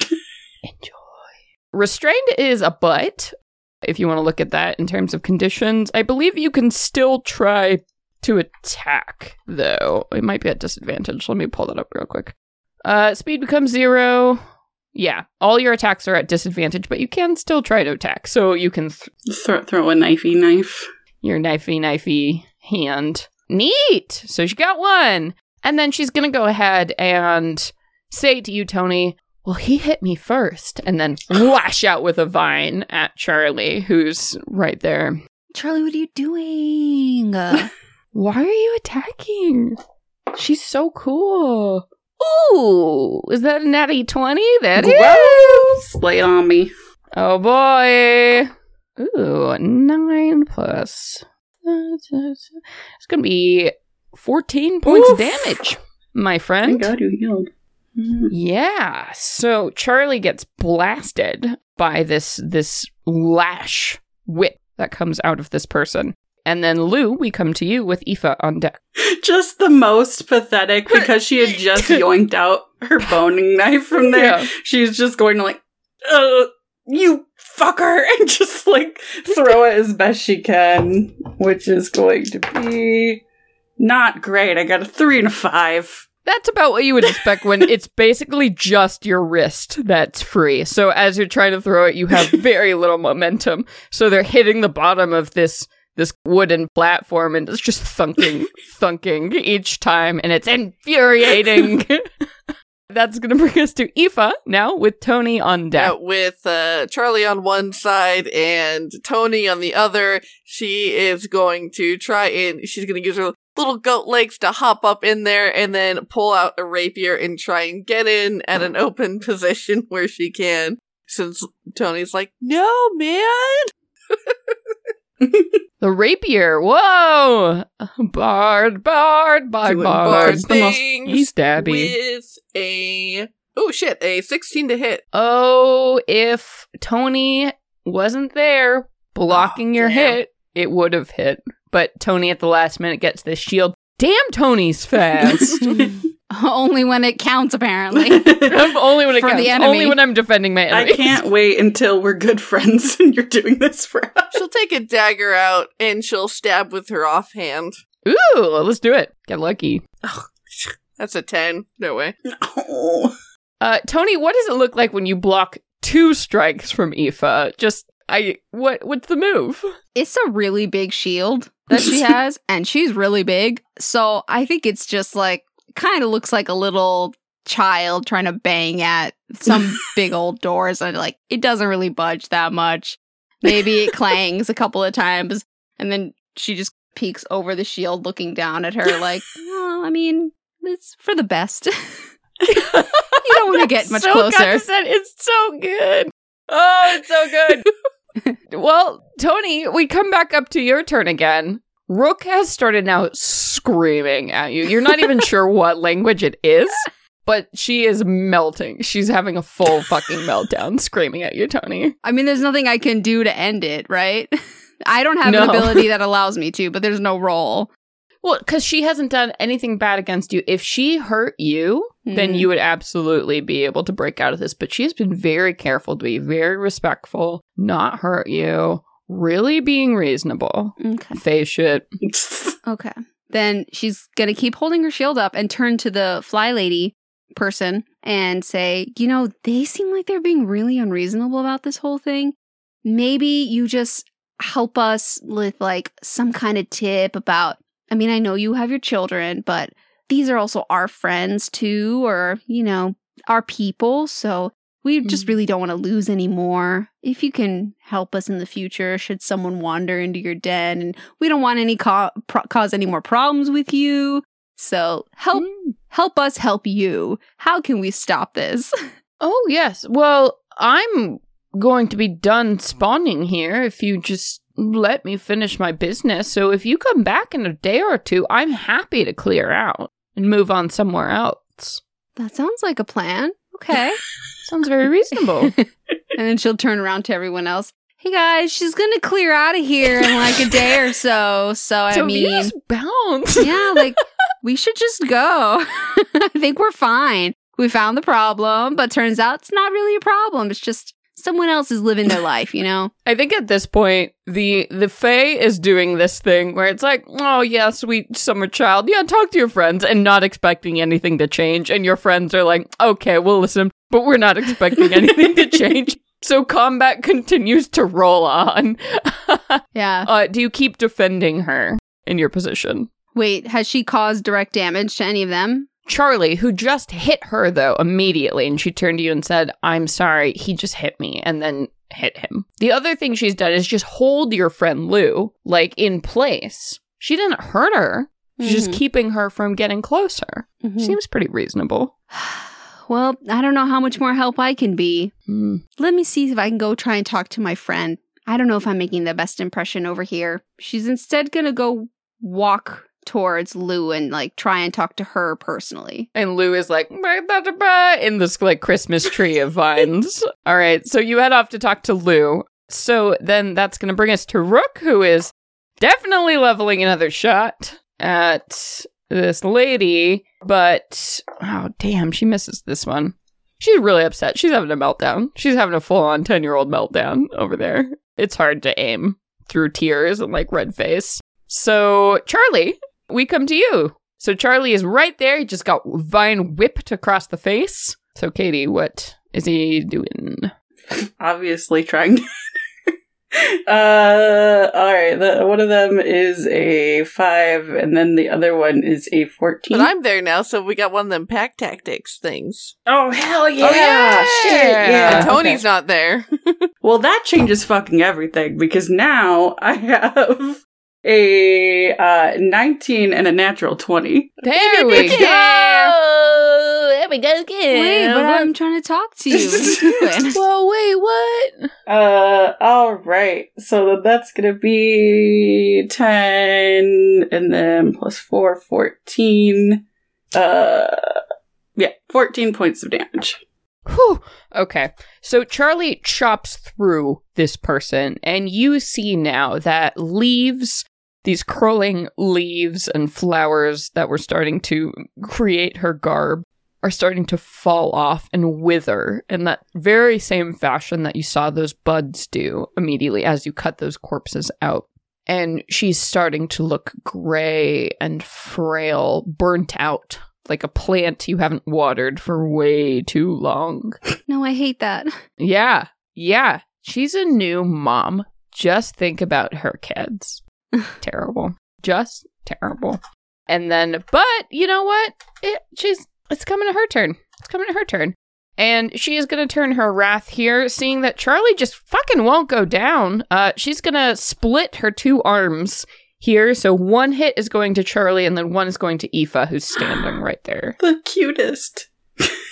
Enjoy. Restrained is a butt, if you want to look at that in terms of conditions. I believe you can still try to attack, though. It might be at disadvantage. Let me pull that up real quick. Uh, speed becomes zero. Yeah, all your attacks are at disadvantage, but you can still try to attack. So you can th- Throw, throw a knifey knife. your knifey knifey hand. Neat! So she got one. And then she's going to go ahead and say to you, Tony, well, he hit me first. And then lash out with a vine at Charlie, who's right there. Charlie, what are you doing? Uh, Why are you attacking? She's so cool. Ooh, is that a natty twenty? That is. Lay it on me. Oh boy. Ooh, nine plus. It's gonna be fourteen points Oof. damage, my Thank friend. God you healed. Mm. Yeah. So Charlie gets blasted by this this lash whip that comes out of this person. And then Lou, we come to you with Aoife on deck. Just the most pathetic because she had just yoinked out her boning knife from there. Yeah. She's just going to like, uh, you fucker, and just like throw it as best she can, which is going to be not great. I got a three and a five. That's about what you would expect when it's basically just your wrist that's free. So as you're trying to throw it, you have very little momentum. So they're hitting the bottom of this this wooden platform, and it's just thunking, thunking each time, and it's infuriating. That's going to bring us to Aoife now with Tony on deck. Yeah, with uh, Charlie on one side and Tony on the other, she is going to try and she's going to use her little goat legs to hop up in there and then pull out a rapier and try and get in at an open position where she can. Since Tony's like, no, man! The rapier, whoa! Bard, bard, bard, Doing bard. bard It's the most- things He's stabby. with a... Oh shit, a sixteen to hit. Oh, if Tony wasn't there blocking Oh, your damn. hit, it would have hit. But Tony at the last minute gets this shield. Damn, Tony's fast. only when it counts, apparently. only when it For the counts. enemy. Only when I'm defending my I enemy. can't wait until we're good friends and you're doing this for us. She'll take a dagger out and she'll stab with her offhand. Ooh, let's do it. Get lucky. That's a ten. No way. Oh. Uh, Tony, what does it look like when you block two strikes from Aoife? Just, I, what, what's the move? It's a really big shield that she has, and she's really big. So I think it's just like, kind of looks like a little child trying to bang at some big old doors, and like, it doesn't really budge that much. Maybe it clangs a couple of times, and then she just peeks over the shield looking down at her like, oh, I mean, it's for the best. You don't want to get much so closer. condescending. It's so good. Oh, it's so good. Well, Tony, we come back up to your turn again. Rook has started now screaming at you. You're not even sure what language it is, but she is melting. She's having a full fucking meltdown screaming at you, Tony. I mean, there's nothing I can do to end it, right? I don't have No. an ability that allows me to, but there's no roll. Well, because she hasn't done anything bad against you. If she hurt you, then Mhm. you would absolutely be able to break out of this. But she has been very careful to be very respectful, not hurt you, really being reasonable. Okay. Face shit. Okay. Then she's going to keep holding her shield up and turn to the fly lady person and say, you know, they seem like they're being really unreasonable about this whole thing. Maybe you just help us with like some kind of tip about, I mean, I know you have your children, but these are also our friends too, or, you know, our people. So we just really don't want to lose any more. If you can help us in the future, should someone wander into your den, and we don't want any co- pro- cause any more problems with you. So help, help us help you. How can we stop this? Oh, yes. Well, I'm going to be done spawning here if you just let me finish my business. So if you come back in a day or two, I'm happy to clear out and move on somewhere else. That sounds like a plan. Okay. Sounds very reasonable. And then she'll turn around to everyone else. Hey guys, she's gonna clear out of here in like a day or so. So I so mean, you just bounce. yeah, like we should just go. I think we're fine. We found the problem, but turns out it's not really a problem. It's just someone else is living their life, you know? I think at this point, the the Fae is doing this thing where it's like, oh yeah, sweet summer child, yeah, talk to your friends, and not expecting anything to change. And your friends are like, okay, we'll listen, but we're not expecting anything to change. So combat continues to roll on. Yeah. Uh, do you keep defending her in your position? Wait, has she caused direct damage to any of them? Charlie, who just hit her, though, immediately, and she turned to you and said, I'm sorry, he just hit me, and then hit him. The other thing she's done is just hold your friend Lou, like, in place. She didn't hurt her. She's just Mhm. keeping her from getting closer. Mhm. Seems pretty reasonable. Well, I don't know how much more help I can be. Hmm. Let me see if I can go try and talk to my friend. I don't know if I'm making the best impression over here. She's instead gonna go walk towards Lou and like try and talk to her personally. And Lou is like, "Bah, bah, bah, bah," in this like Christmas tree of vines. All right, so you head off to talk to Lou. So then that's going to bring us to Rook, who is definitely leveling another shot at this lady. But, oh, damn, she misses this one. She's really upset. She's having a meltdown. She's having a full-on ten-year-old meltdown over there. It's hard to aim through tears and like red face. So, Charlie, we come to you. So Charlie is right there. He just got vine whipped across the face. So Katie, what is he doing? Obviously trying to... uh, alright, the, one of them is a five, and then the other one is a fourteen. But I'm there now, so we got one of them pack tactics things. Oh, hell yeah! Oh, yeah! Shit, yeah! And Tony's okay. not there. Well, that changes fucking everything, because now I have a uh, nineteen and a natural twenty. There we go! There we go again. Wait, but I'm trying to talk to you. What are you doing? Whoa, wait, what? Uh, alright, so then that's gonna be ten, and then plus four, fourteen. Uh, yeah, fourteen points of damage. Whew. Okay, so Charlie chops through this person, and you see now that leaves, these curling leaves and flowers that were starting to create her garb, are starting to fall off and wither in that very same fashion that you saw those buds do immediately as you cut those corpses out. And she's starting to look gray and frail, burnt out, like a plant you haven't watered for way too long. No, I hate that. Yeah, yeah. She's a new mom. Just think about her kids. Terrible. Just terrible. And then, but you know what? It, she's, it's coming to her turn. It's coming to her turn. And she is going to turn her wrath here, seeing that Charlie just fucking won't go down. Uh, she's going to split her two arms here. So one hit is going to Charlie, and then one is going to Aoife, who's standing right there. The cutest.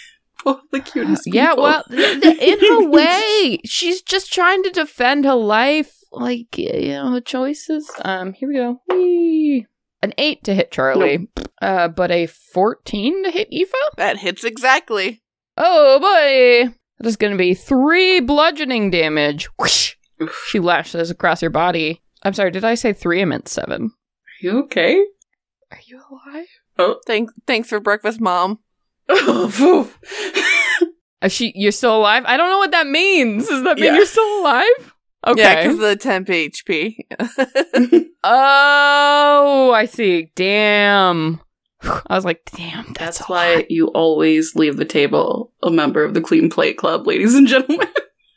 both the cutest people. Yeah, well, th- th- in her way, she's just trying to defend her life. Like, you know, her choices. Um, here we go. Whee. An eight to hit Charlie, nope. uh, but a fourteen to hit Aoife? That hits exactly. Oh boy! That is going to be three bludgeoning damage. Whoosh. She lashes across your body. I'm sorry, did I say three? I meant seven. Are you okay? Are you alive? Oh, thanks, thanks for breakfast, Mom. Oh, Is she? You're still alive? I don't know what that means. Does that mean yeah. you're still alive? Okay. Yeah, because of the temp H P. Oh, I see. Damn. I was like, damn, that's, that's why lot. You always leave the table a member of the Clean Plate Club, ladies and gentlemen.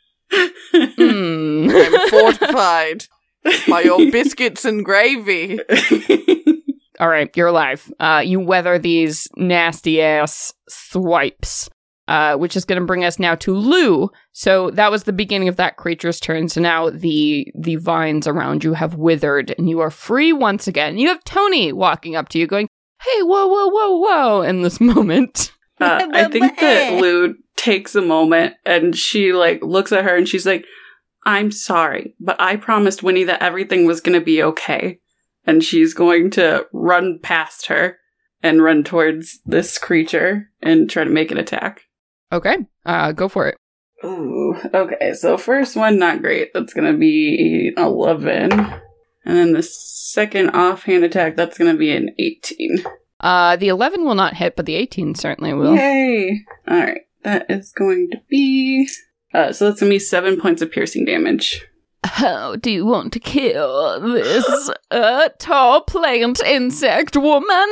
mm. I'm fortified by your biscuits and gravy. All right, you're alive. Uh, you weather these nasty-ass swipes. Uh, which is going to bring us now to Lou. So that was the beginning of that creature's turn. So now the the vines around you have withered, and you are free once again. You have Tony walking up to you, going, "Hey, whoa, whoa, whoa, whoa!" In this moment, uh, I think that Lou takes a moment, and she like looks at her, and she's like, "I'm sorry, but I promised Winnie that everything was going to be okay," and she's going to run past her and run towards this creature and try to make an attack. Okay, uh, go for it. Ooh, okay, so first one, not great. That's going to be eleven. And then the second offhand attack, that's going to be an eighteen. Uh, the eleven will not hit, but the eighteen certainly will. Yay! Alright, that is going to be... Uh, so that's going to be seven points of piercing damage. How do you want to kill this uh, tall plant insect woman?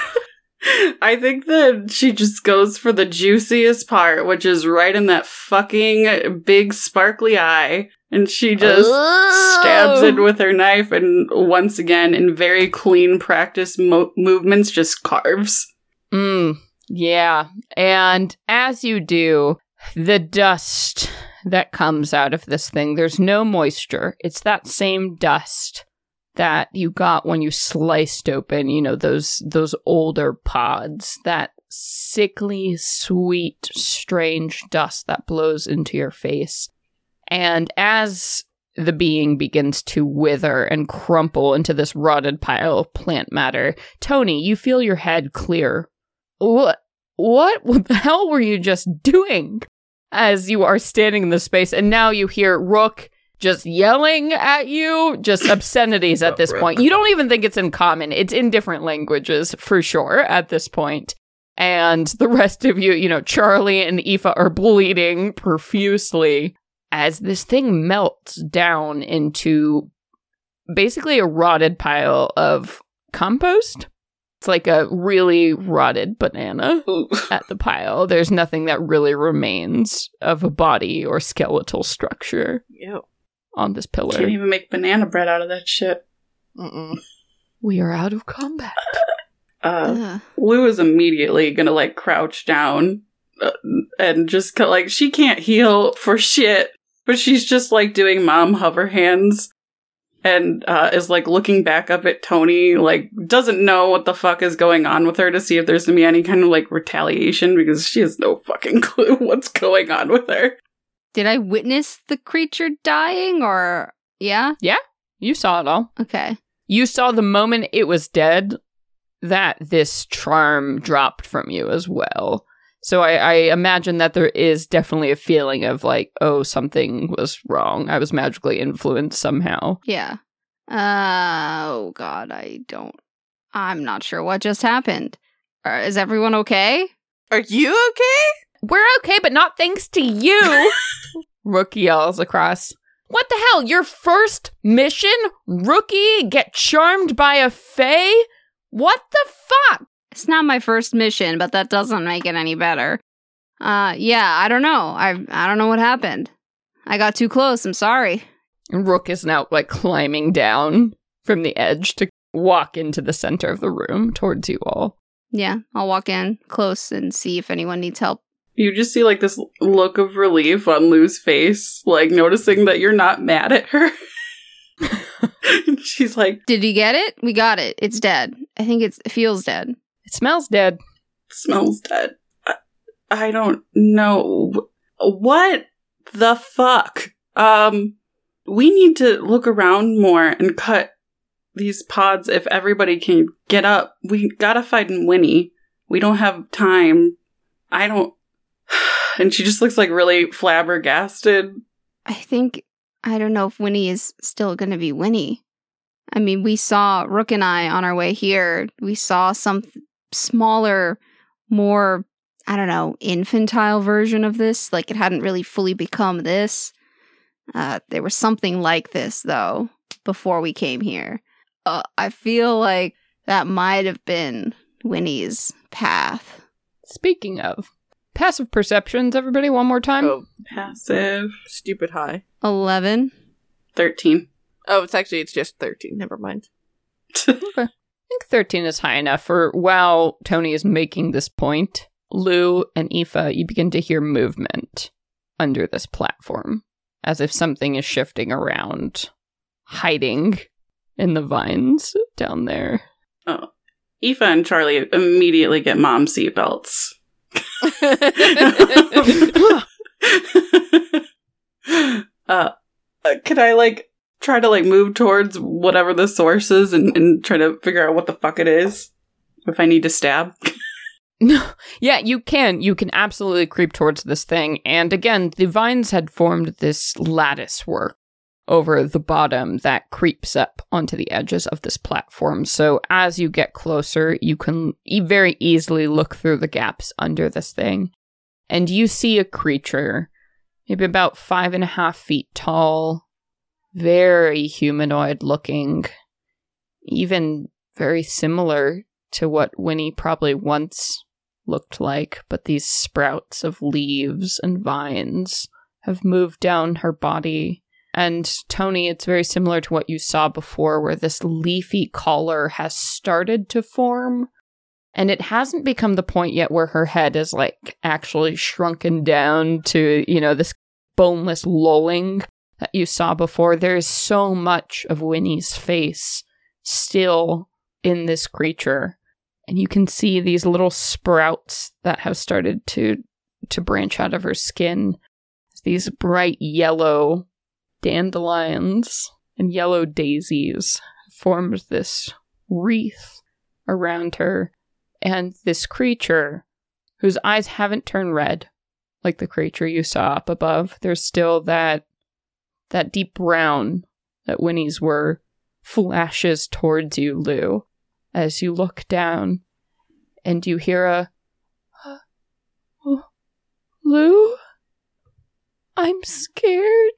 I think that she just goes for the juiciest part, which is right in that fucking big sparkly eye. And she just oh. stabs it with her knife and once again, in very clean practice mo- movements, just carves. Mm, yeah. And as you do, the dust that comes out of this thing, there's no moisture. It's that same dust that you got when you sliced open, you know, those those older pods, that sickly, sweet, strange dust that blows into your face. And as the being begins to wither and crumple into this rotted pile of plant matter, Tony, you feel your head clear. What? What the hell were you just doing? As you are standing in this space, and now you hear Rook just yelling at you, just obscenities at this point. You don't even think it's in common. It's in different languages, for sure, at this point. And the rest of you, you know, Charlie and Aoife are bleeding profusely as this thing melts down into basically a rotted pile of compost. It's like a really rotted banana at the pile. There's nothing that really remains of a body or skeletal structure. Ew. On this pillar. Can't even make banana bread out of that shit. Mm-mm. We are out of combat. uh, uh. Lou is immediately gonna, like, crouch down uh, and just, like, she can't heal for shit, but she's just, like, doing mom hover hands and uh, is, like, looking back up at Tony, like, doesn't know what the fuck is going on with her to see if there's gonna be any kind of, like, retaliation, because she has no fucking clue what's going on with her. Did I witness the creature dying, or... Yeah? Yeah, you saw it all. Okay. You saw the moment it was dead that this charm dropped from you as well. So I, I imagine that there is definitely a feeling of like, oh, something was wrong. I was magically influenced somehow. Yeah. Uh, oh, God, I don't... I'm not sure what just happened. Uh, is everyone okay? Are you okay? We're okay, but not thanks to you. Rook yells across. What the hell? Your first mission? Rookie? Get charmed by a fae? What the fuck? It's not my first mission, but that doesn't make it any better. Uh, yeah, I don't know. I I don't know what happened. I got too close. I'm sorry. Rook is now, like, climbing down from the edge to walk into the center of the room towards you all. Yeah, I'll walk in close and see if anyone needs help. You just see, like, this look of relief on Lou's face, like, noticing that you're not mad at her. She's like... Did you get it? We got it. It's dead. I think it's, it feels dead. It smells dead. It smells dead. Uh, I don't know. What the fuck? Um, we need to look around more and cut these pods if everybody can get up. We gotta find Winnie. We don't have time. I don't... And she just looks like really flabbergasted. I think, I don't know if Winnie is still going to be Winnie. I mean, we saw, Rook and I, on our way here, we saw some th- smaller, more, I don't know, infantile version of this. Like, it hadn't really fully become this. Uh, there was something like this, though, before we came here. Uh, I feel like that might have been Winnie's path. Speaking of, passive perceptions, everybody, one more time. Oh, Passive. stupid high. eleven. thirteen. Oh, it's actually, it's just thirteen. Never mind. Okay. I think thirteen is high enough for while Tony is making this point. Lou and Aoife, you begin to hear movement under this platform, as if something is shifting around, hiding in the vines down there. Oh. Aoife and Charlie immediately get mom seatbelts. uh, could I, like, try to, like, move towards whatever the source is and, and try to figure out what the fuck it is? If I need to stab? No, yeah, you can. You can absolutely creep towards this thing. And again, the vines had formed this lattice work over the bottom that creeps up onto the edges of this platform. So as you get closer, you can e- very easily look through the gaps under this thing. And you see a creature, maybe about five and a half feet tall, very humanoid looking, even very similar to what Winnie probably once looked like, but these sprouts of leaves and vines have moved down her body. And Tony, it's very similar to what you saw before, where this leafy collar has started to form. And it hasn't become the point yet where her head is, like, actually shrunken down to, you know, this boneless lolling that you saw before. There's so much of Winnie's face still in this creature. And you can see these little sprouts that have started to, to branch out of her skin. These bright yellow dandelions and yellow daisies formed this wreath around her, and this creature, whose eyes haven't turned red like the creature you saw up above. There's still that that deep brown that Winnie's were, flashes towards you, Lou, as you look down, and you hear a uh, Lou, I'm scared.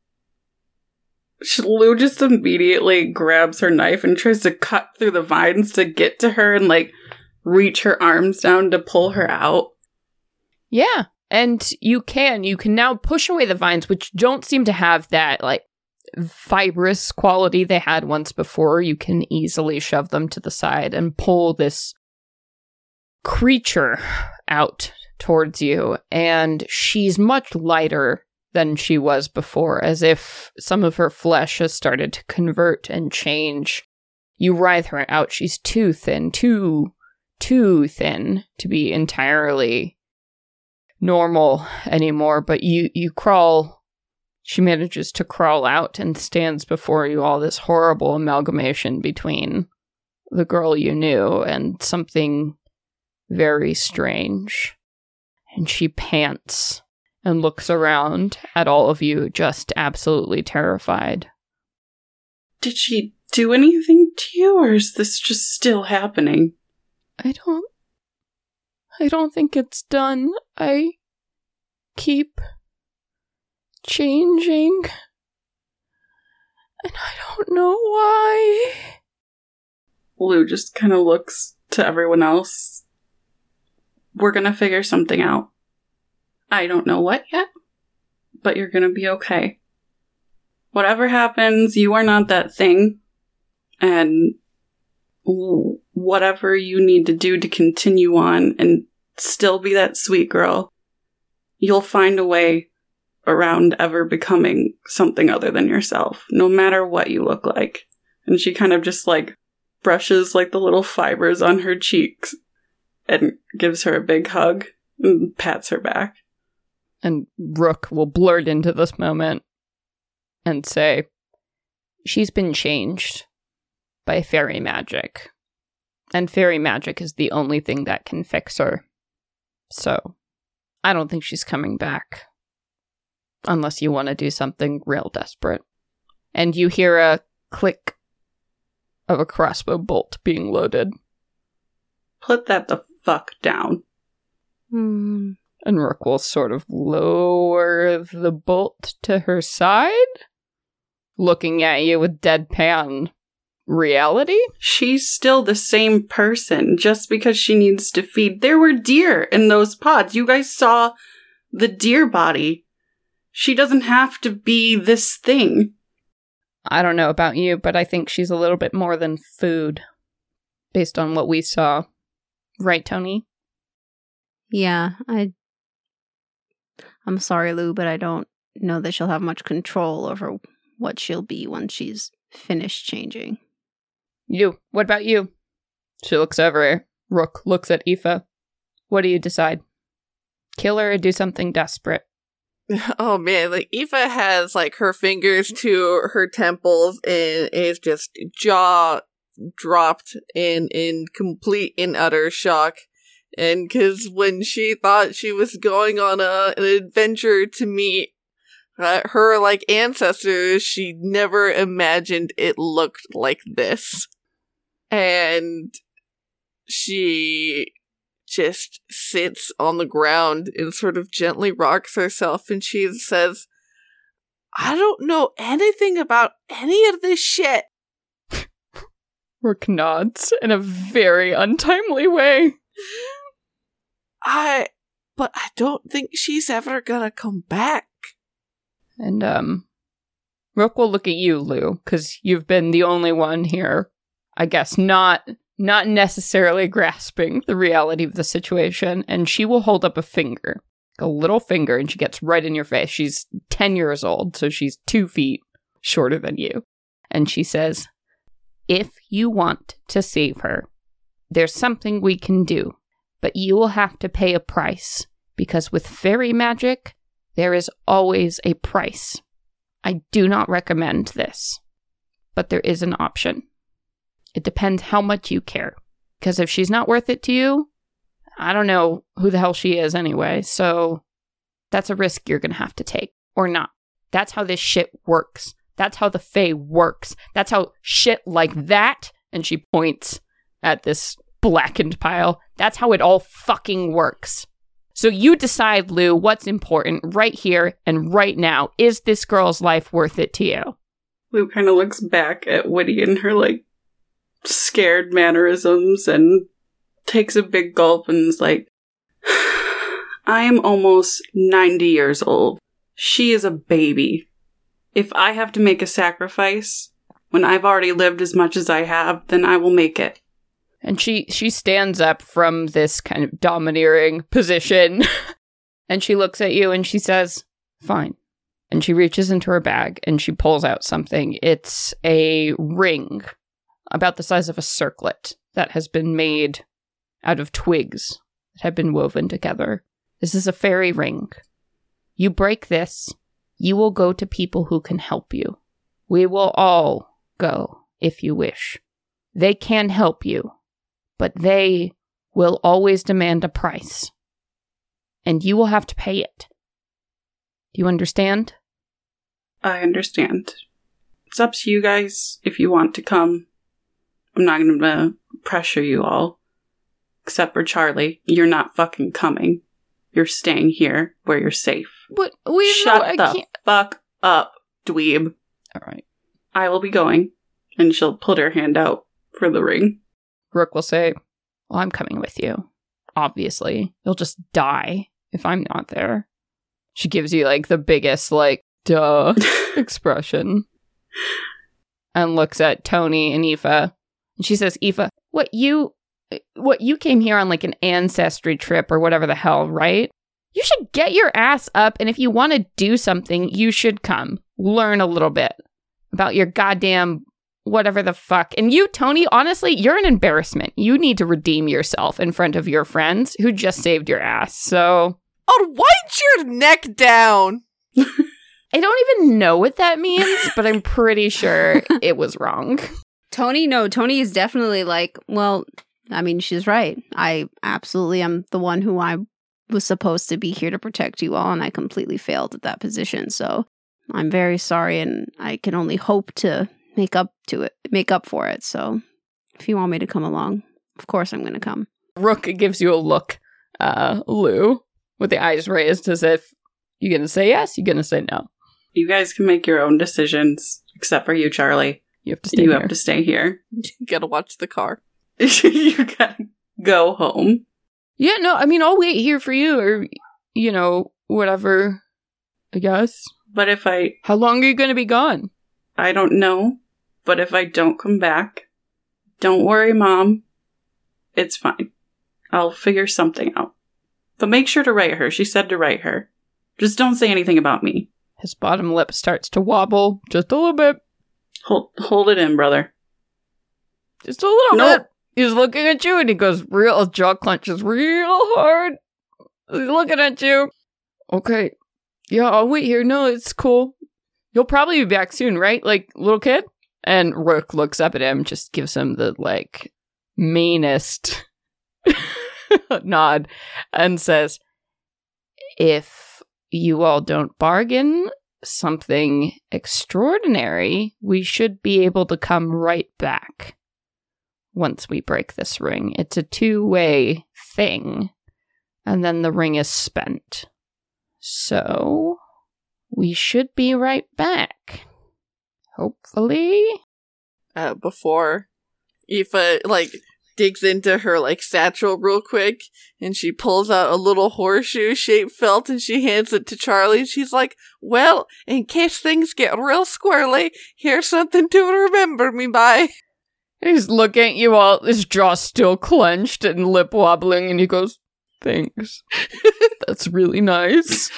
Lou just immediately grabs her knife and tries to cut through the vines to get to her and, like, reach her arms down to pull her out. Yeah, and you can. You can now push away the vines, which don't seem to have that, like, fibrous quality they had once before. You can easily shove them to the side and pull this creature out towards you, and she's much lighter than she was before, as if some of her flesh has started to convert and change. You writhe her out. She's too thin, too, too thin to be entirely normal anymore, but you, you crawl. She manages to crawl out and stands before you, all this horrible amalgamation between the girl you knew and something very strange. And she pants and looks around at all of you, just absolutely terrified. Did she do anything to you, or is this just still happening? I don't... I don't think it's done. I keep changing. And I don't know why. Lou just kind of looks to everyone else. We're gonna figure something out. I don't know what yet, but you're gonna be okay. Whatever happens, you are not that thing. And whatever you need to do to continue on and still be that sweet girl, you'll find a way around ever becoming something other than yourself, no matter what you look like. And she kind of just, like, brushes, like, the little fibers on her cheeks and gives her a big hug. And pats her back. And Rook will blurt into this moment and say, she's been changed by fairy magic. And fairy magic is the only thing that can fix her. So, I don't think she's coming back. Unless you want to do something real desperate. And you hear a click of a crossbow bolt being loaded. Put that the fuck down. Hmm. And Rook will sort of lower the bolt to her side, looking at you with deadpan reality. She's still the same person just because she needs to feed. There were deer in those pods. You guys saw the deer body. She doesn't have to be this thing. I don't know about you, but I think she's a little bit more than food, based on what we saw. Right, Tony? Yeah, I... I'm sorry, Lou, but I don't know that she'll have much control over what she'll be when she's finished changing. You. What about you? She looks over. Rook looks at Aoife. What do you decide? Kill her or do something desperate? Oh man, like Aoife has like her fingers to her temples and is just jaw dropped in in complete and utter shock. And because when she thought she was going on a, an adventure to meet uh, her, like, ancestors, she never imagined it looked like this. And she just sits on the ground and sort of gently rocks herself, and she says, I don't know anything about any of this shit. Rook nods in a very untimely way. I, but I don't think she's ever gonna come back. And, um, Rook will look at you, Lou, because you've been the only one here, I guess, not, not necessarily grasping the reality of the situation, and she will hold up a finger, a little finger, and she gets right in your face. She's ten years old, so she's two feet shorter than you. And she says, if you want to save her, there's something we can do. But you will have to pay a price, because with fairy magic, there is always a price. I do not recommend this, but there is an option. It depends how much you care, because if she's not worth it to you, I don't know who the hell she is anyway, so that's a risk you're going to have to take, or not. That's how this shit works. That's how the Fae works. That's how shit like that, and she points at this blackened pile. That's how it all fucking works. So you decide, Lou, what's important right here and right now. Is this girl's life worth it to you? Lou kind of looks back at Woody and her, like, scared mannerisms and takes a big gulp and is like, I am almost ninety years old. She is a baby. If I have to make a sacrifice when I've already lived as much as I have, then I will make it. And she, she stands up from this kind of domineering position and she looks at you and she says, fine. And she reaches into her bag and she pulls out something. It's a ring about the size of a circlet that has been made out of twigs that have been woven together. This is a fairy ring. You break this, you will go to people who can help you. We will all go if you wish. They can help you. But they will always demand a price. And you will have to pay it. Do you understand? I understand. It's up to you guys if you want to come. I'm not going to pressure you all. Except for Charlie. You're not fucking coming. You're staying here where you're safe. But we Shut no, I the can't. fuck up, dweeb. All right. I will be going. And she'll put her hand out for the ring. Rook will say, well, I'm coming with you. Obviously. You'll just die if I'm not there. She gives you, like, the biggest, like, duh expression. And looks at Tony and Aoife. And she says, Aoife, what, you... What, you came here on, like, an ancestry trip or whatever the hell, right? You should get your ass up, and if you want to do something, you should come. Learn a little bit about your goddamn whatever the fuck. And you, Tony, honestly, you're an embarrassment. You need to redeem yourself in front of your friends who just saved your ass. So, oh, wind your neck down. I don't even know what that means, but I'm pretty sure it was wrong. Tony, no, Tony is definitely like, well, I mean, she's right. I absolutely am the one who I was supposed to be here to protect you all, and I completely failed at that position. So I'm very sorry, and I can only hope to make up to it, make up for it. So if you want me to come along, of course I'm going to come. Rook gives you a look, uh, Lou, with the eyes raised as if you're going to say yes, you're going to say no. You guys can make your own decisions, except for you, Charlie. You have to stay you here. have to stay here. You gotta watch the car. You gotta go home. Yeah, no, I mean, I'll wait here for you, or, you know, whatever, I guess. But if I... How long are you going to be gone? I don't know. But if I don't come back, don't worry, Mom. It's fine. I'll figure something out. But make sure to write her. She said to write her. Just don't say anything about me. His bottom lip starts to wobble just a little bit. Hold hold it in, brother. Just a little Nope. bit. He's looking at you and he goes real, his jaw clenches real hard. He's looking at you. Okay. Yeah, I'll wait here. No, it's cool. You'll probably be back soon, right? Like, little kid? And Rook looks up at him, just gives him the, like, meanest nod and says, if you all don't bargain something extraordinary, we should be able to come right back once we break this ring. It's a two-way thing, and then the ring is spent. So, we should be right back. Hopefully. Uh, before Aoife, like, digs into her, like, satchel real quick, and she pulls out a little horseshoe-shaped felt, and she hands it to Charlie, and she's like, well, in case things get real squirrely, here's something to remember me by. He's looking at you all, his jaw still clenched and lip wobbling, and he goes, thanks. That's really nice.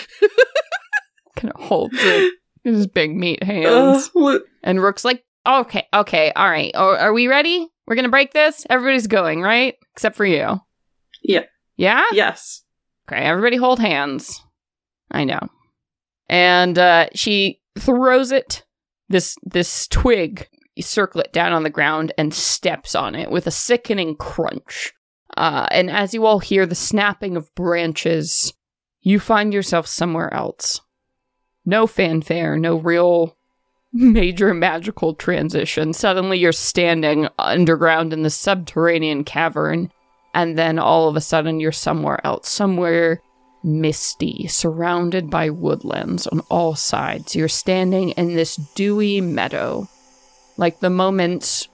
Kind of holds it in his big meat hands. Uh, And Rook's like, okay, okay, all right. Are, are we ready? We're going to break this? Everybody's going, right? Except for you. Yeah. Yeah? Yes. Okay, everybody hold hands. I know. And uh, she throws it, this this twig, you circle it down on the ground and steps on it with a sickening crunch. Uh, and as you all hear the snapping of branches, you find yourself somewhere else. No fanfare, no real major magical transition. Suddenly you're standing underground in the subterranean cavern, and then all of a sudden you're somewhere else, somewhere misty, surrounded by woodlands on all sides. You're standing in this dewy meadow, like the moment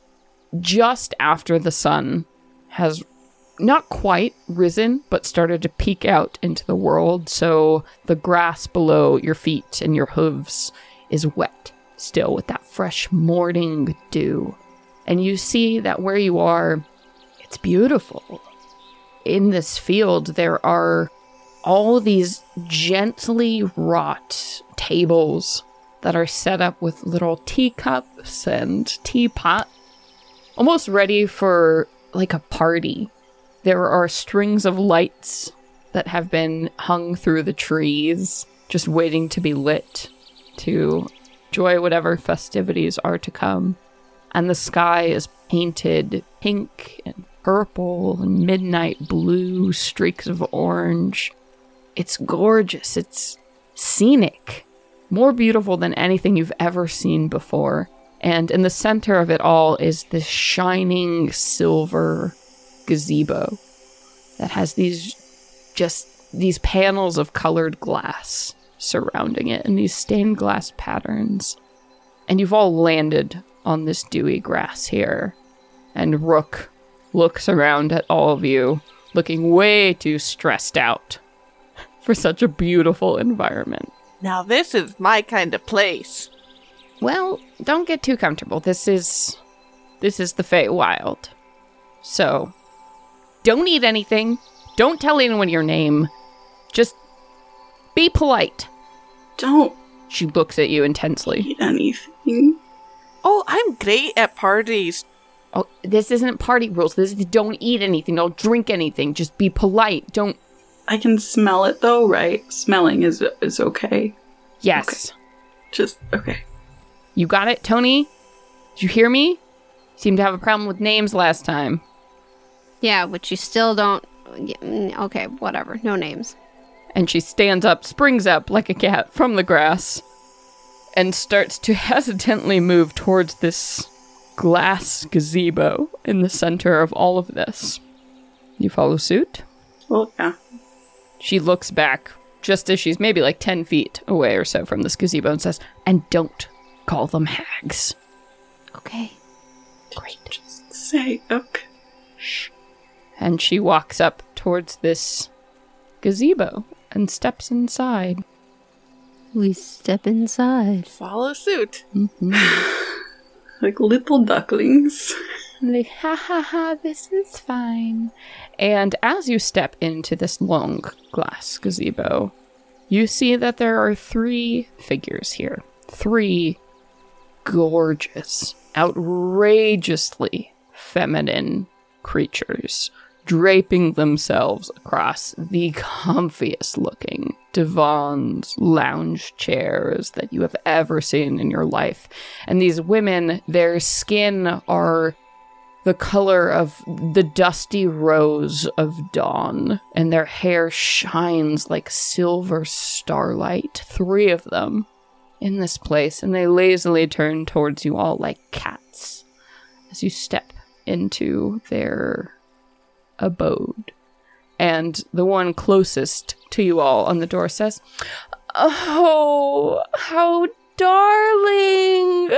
just after the sun has not quite risen, but started to peek out into the world, so the grass below your feet and your hooves is wet still with that fresh morning dew. And you see that where you are, it's beautiful. In this field, there are all these gently wrought tables that are set up with little teacups and teapot, almost ready for like a party. There are strings of lights that have been hung through the trees, just waiting to be lit to enjoy whatever festivities are to come. And the sky is painted pink and purple and midnight blue, streaks of orange. It's gorgeous. It's scenic. More beautiful than anything you've ever seen before. And in the center of it all is this shining silver gazebo that has these just these panels of colored glass surrounding it and these stained glass patterns. And you've all landed on this dewy grass here. And Rook looks around at all of you, looking way too stressed out for such a beautiful environment. Now this is my kind of place. Well, don't get too comfortable. This is this is the Feywild. So, don't eat anything. Don't tell anyone your name. Just be polite. Don't She looks at you intensely. eat anything. Oh, I'm great at parties. Oh, this isn't party rules. This is don't eat anything. Don't drink anything. Just be polite. Don't. I can smell it though, right? Smelling is is okay. Yes. Okay. Just, okay. You got it, Tony? Did you hear me? You seemed to have a problem with names last time. Yeah, which you still don't... Okay, whatever. No names. And she stands up, springs up like a cat from the grass, and starts to hesitantly move towards this glass gazebo in the center of all of this. You follow suit? Well, yeah. She looks back, just as she's maybe like ten feet away or so from this gazebo, and says, and don't call them hags. Okay. Great. Just say, okay. Shh. And she walks up towards this gazebo and steps inside. We step inside. Follow suit. Mm-hmm. Like little ducklings. Like, ha ha ha, this is fine. And as you step into this long glass gazebo, you see that there are three figures here. Three gorgeous, outrageously feminine creatures draping themselves across the comfiest looking divans, lounge chairs that you have ever seen in your life. And these women, their skin are the color of the dusty rose of dawn, and their hair shines like silver starlight. Three of them in this place, and they lazily turn towards you all like cats as you step into their abode. And the one closest to you all on the door says, "Oh, how darling!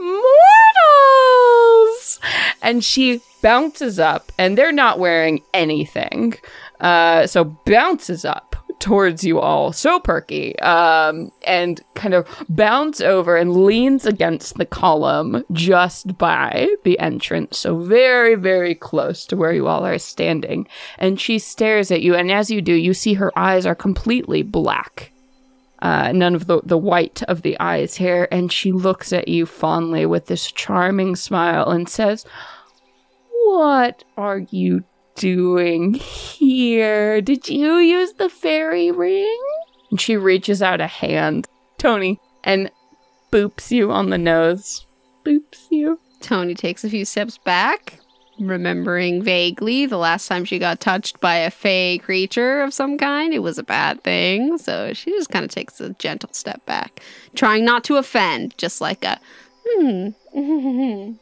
Mortals!" And she bounces up, and they're not wearing anything, uh, so bounces up towards you all, so perky, um, and kind of bounce over and leans against the column just by the entrance, so very, very close to where you all are standing. And she stares at you, and as you do, you see her eyes are completely black. Uh, none of the, the white of the eyes here, and she looks at you fondly with this charming smile and says, "What are you doing here? Did you use the fairy ring?" And she reaches out a hand, Tony, and boops you on the nose. Boops you. Tony takes a few steps back, remembering vaguely the last time she got touched by a fey creature of some kind. It was a bad thing, so she just kind of takes a gentle step back, trying not to offend, just like a, hmm.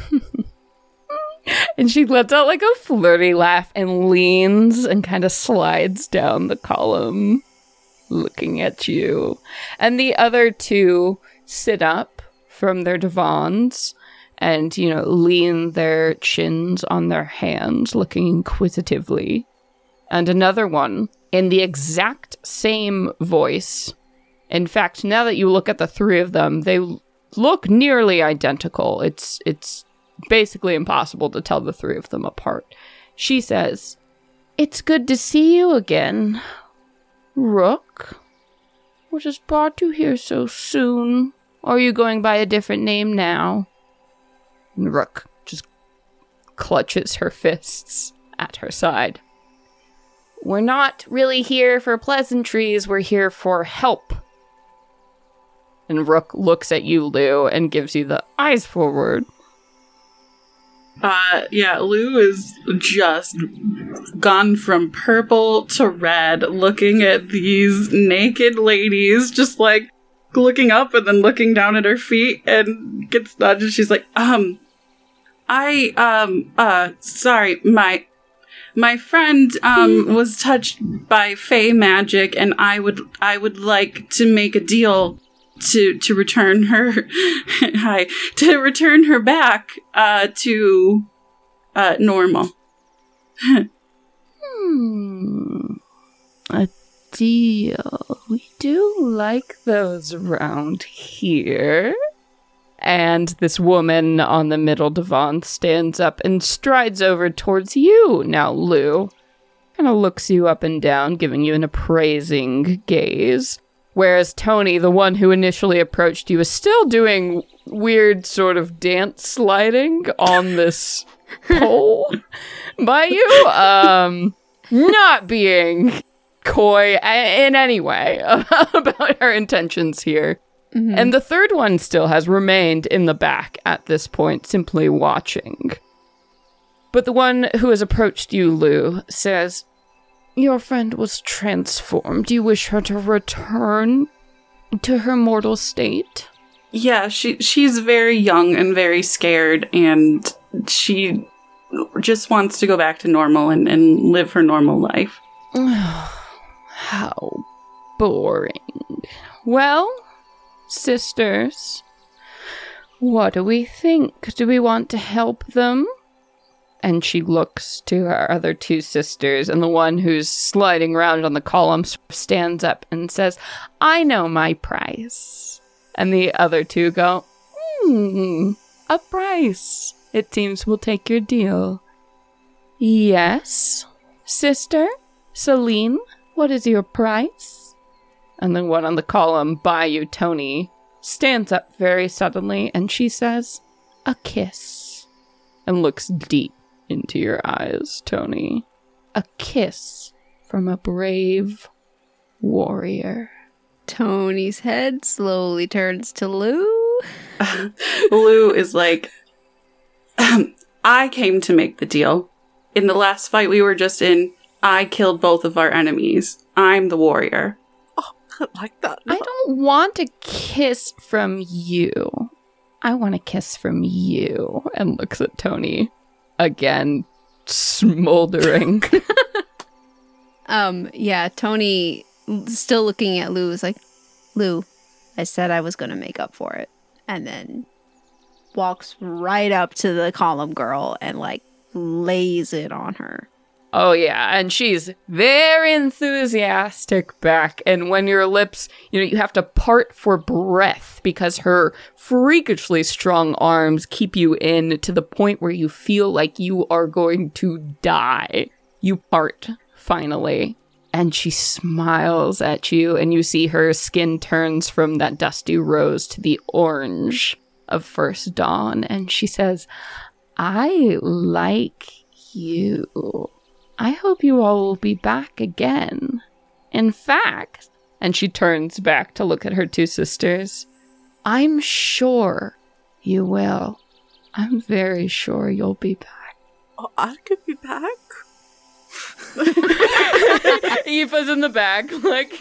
And she lets out like a flirty laugh and leans and kind of slides down the column, looking at you. And the other two sit up from their divans and, you know, lean their chins on their hands, looking inquisitively. And another one, in the exact same voice. In fact, now that you look at the three of them, they look nearly identical. It's, it's, basically impossible to tell the three of them apart. She says, "It's good to see you again. Rook, what has brought you here so soon? Or are you going by a different name now?" And Rook just clutches her fists at her side. "We're not really here for pleasantries, we're here for help." And Rook looks at you, Lou, and gives you the eyes forward. Uh, yeah, Lou is just gone from purple to red, looking at these naked ladies, just like looking up and then looking down at her feet, and gets nudged, and she's like, um, I, um, uh, sorry, my, my friend, um, was touched by fey magic, and I would, I would like to make a deal to to return her hi to return her back uh to uh normal. Hmm. A deal. We do like those around here. And this woman on the middle divan stands up and strides over towards you now, Lou. Kind of looks you up and down, giving you an appraising gaze. Whereas Tony, the one who initially approached you, is still doing weird sort of dance sliding on this pole by you. Um, not being coy a- in any way about her intentions here. Mm-hmm. And the third one still has remained in the back at this point, simply watching. But the one who has approached you, Lou, says, "Your friend was transformed. Do you wish her to return to her mortal state?" Yeah, she she's very young and very scared, and she just wants to go back to normal and, and live her normal life. How boring. Well, sisters, what do we think? Do we want to help them? And she looks to her other two sisters, and the one who's sliding around on the column stands up and says, "I know my price." And the other two go, "Hmm, a price. It seems we'll take your deal." "Yes, sister? Celine, what is your price?" And the one on the column by you, Tony, stands up very suddenly, and she says, "A kiss." And looks deep into your eyes, Tony. "A kiss from a brave warrior." Tony's head slowly turns to Lou. Lou is like, um, I came to make the deal. In the last fight we were just in, I killed both of our enemies. I'm the warrior. Oh, I like that. I don't want a kiss from you. I want a kiss from you. And looks at Tony. Again, smoldering. um, yeah, Tony, still looking at Lou, is like, "Lou, I said I was going to make up for it." And then walks right up to the column girl and, like, lays it on her. Oh, yeah, and she's very enthusiastic back. And when your lips, you know, you have to part for breath because her freakishly strong arms keep you in to the point where you feel like you are going to die. You part, finally, and she smiles at you, and you see her skin turns from that dusty rose to the orange of first dawn, and she says, "I like you. I hope you all will be back again. In fact," and she turns back to look at her two sisters, "I'm sure you will. I'm very sure you'll be back." Oh, I could be back? Aoife's in the back, like...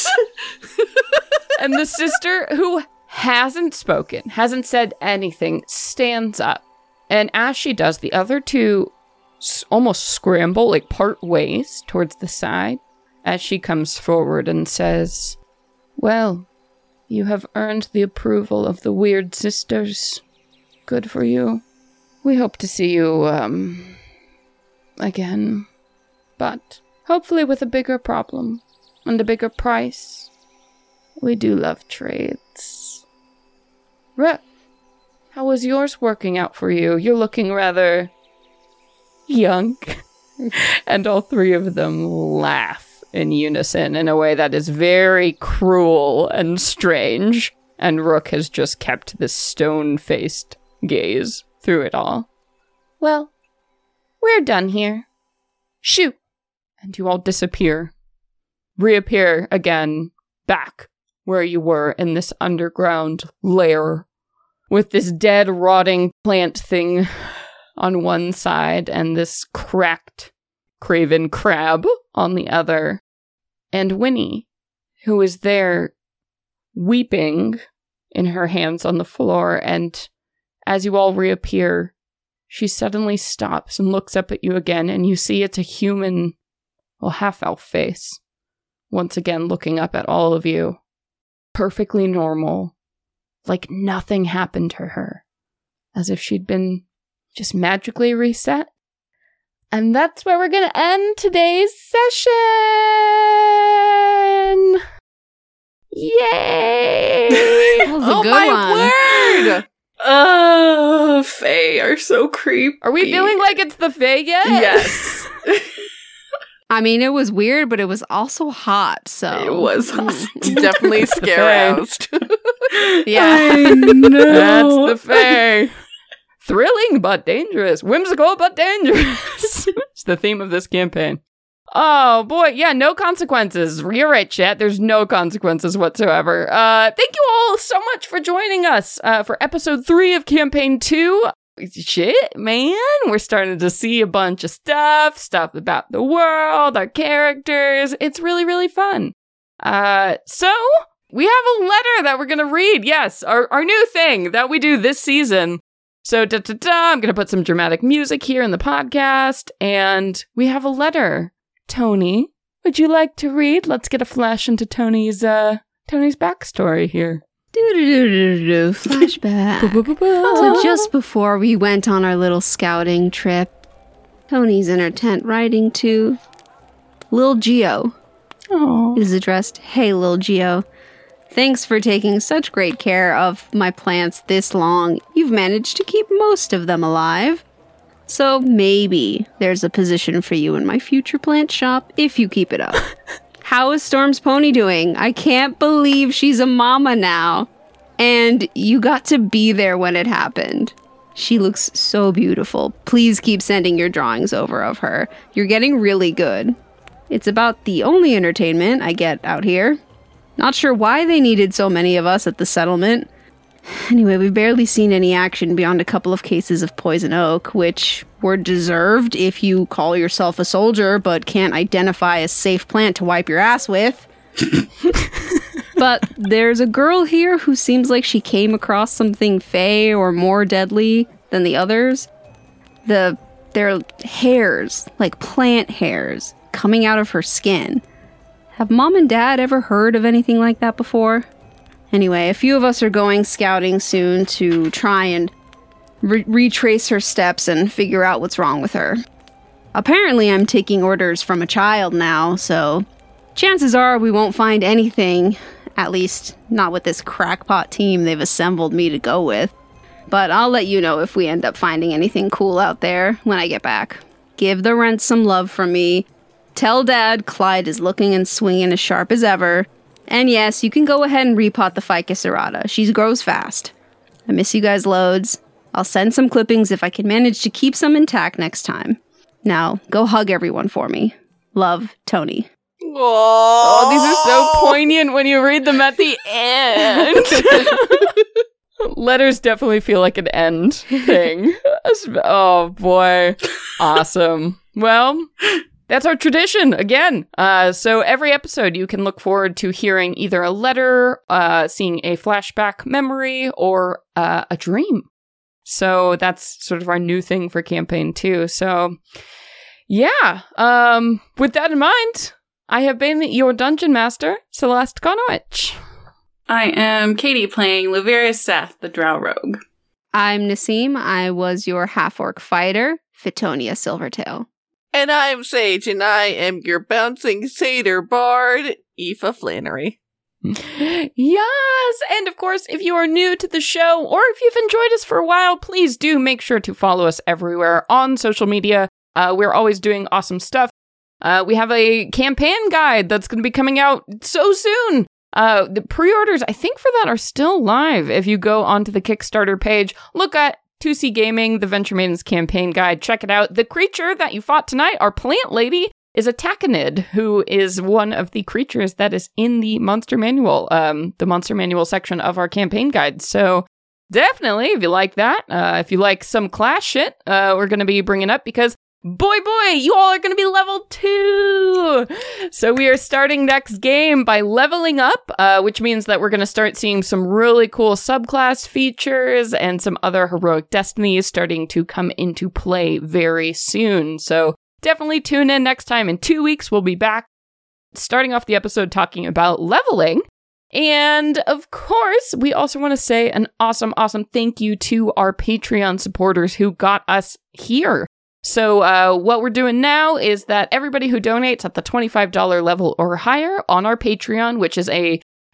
And the sister who hasn't spoken, hasn't said anything, stands up. And as she does, the other two s- almost scramble, like part ways towards the side, as she comes forward and says, "Well, you have earned the approval of the Weird Sisters. Good for you. We hope to see you, um, again. But hopefully with a bigger problem and a bigger price. We do love trades. Rep, how was yours working out for you? You're looking rather young." And all three of them laugh in unison in a way that is very cruel and strange. And Rook has just kept this stone-faced gaze through it all. "Well, we're done here. Shoot!" And you all disappear. Reappear again, back where you were in this underground lair, with this dead, rotting plant thing on one side, and this cracked, craven crab on the other. And Winnie, who is there, weeping in her hands on the floor, and as you all reappear, she suddenly stops and looks up at you again, and you see it's a human, well, half-elf face, once again looking up at all of you. Perfectly normal, like nothing happened to her, as if she'd been just magically reset. And that's where we're going to end today's session! Yay! That was a Oh good my one. word! Oh, Fae are so creepy. Are we feeling like it's the Fae yet? Yes. I mean, it was weird, but it was also hot, so. It was hot. Definitely scare-roused. Yeah. I know. That's the Fae. Thrilling but dangerous. Whimsical but dangerous. It's the theme of this campaign. Oh boy, yeah, no consequences. You're right, chat. There's no consequences whatsoever. Uh, thank you all so much for joining us uh, for episode three of campaign two. Shit, man, we're starting to see a bunch of stuff, stuff about the world, our characters. It's really, really fun. Uh, so we have a letter that we're gonna read. Yes, our our new thing that we do this season. So da da da. I'm gonna put some dramatic music here in the podcast, and we have a letter. Tony, would you like to read? Let's get a flash into Tony's uh Tony's backstory here. Do-do-do-do-do, flashback. So just before we went on our little scouting trip, Tony's in her tent writing to Lil Geo. Oh, It is addressed, "Hey Lil Geo, thanks for taking such great care of my plants this long. You've managed to keep most of them alive. So maybe there's a position for you in my future plant shop if you keep it up. How is Storm's pony doing? I can't believe she's a mama now. And you got to be there when it happened. She looks so beautiful. Please keep sending your drawings over of her. You're getting really good. It's about the only entertainment I get out here. Not sure why they needed so many of us at the settlement. Anyway, we've barely seen any action beyond a couple of cases of poison oak, which were deserved if you call yourself a soldier but can't identify a safe plant to wipe your ass with. But there's a girl here who seems like she came across something fey or more deadly than the others. The They're hairs, like plant hairs, coming out of her skin. Have Mom and Dad ever heard of anything like that before? Anyway, a few of us are going scouting soon to try and re- retrace her steps and figure out what's wrong with her. Apparently, I'm taking orders from a child now, so chances are we won't find anything, at least not with this crackpot team they've assembled me to go with. But I'll let you know if we end up finding anything cool out there when I get back. Give the rent some love from me. Tell Dad Clyde is looking and swinging as sharp as ever. And yes, you can go ahead and repot the Ficus serrata. She grows fast. I miss you guys loads. I'll send some clippings if I can manage to keep some intact next time. Now, go hug everyone for me. Love, Tony. oh, these are so poignant when you read them at the end. Letters definitely feel like an end thing. Oh boy, awesome. Well, that's our tradition again. Uh, so every episode you can look forward to hearing either a letter, uh, seeing a flashback memory, or uh, a dream. So that's sort of our new thing for campaign two. So yeah, um, with that in mind, I have been your dungeon master, Celeste Konowich. I am Katie playing Laverius Seth, the Drow Rogue. I'm Nassim. I was your half-orc fighter, Fitonia Silvertail. And I'm Sage, and I am your bouncing satyr bard, Aoife Flannery. Yes! And of course, if you are new to the show, or if you've enjoyed us for a while, please do make sure to follow us everywhere on social media. Uh, we're always doing awesome stuff. Uh, we have a campaign guide that's going to be coming out so soon. Uh, the pre-orders, I think, for that are still live. If you go onto the Kickstarter page, look at two C Gaming, the Venture Maidens campaign guide. Check it out. The creature that you fought tonight, our plant lady, is a Taconid, who is one of the creatures that is in the monster manual, um, the monster manual section of our campaign guide. So definitely, if you like that, uh, if you like some class shit, uh, we're going to be bringing up because boy, boy, you all are going to be level two. So we are starting next game by leveling up, uh, which means that we're going to start seeing some really cool subclass features and some other heroic destinies starting to come into play very soon. So definitely tune in next time. In two weeks, we'll be back starting off the episode talking about leveling. And of course, we also want to say an awesome, awesome thank you to our Patreon supporters who got us here. So uh, what we're doing now is that everybody who donates at the twenty-five dollars level or higher on our Patreon, which is a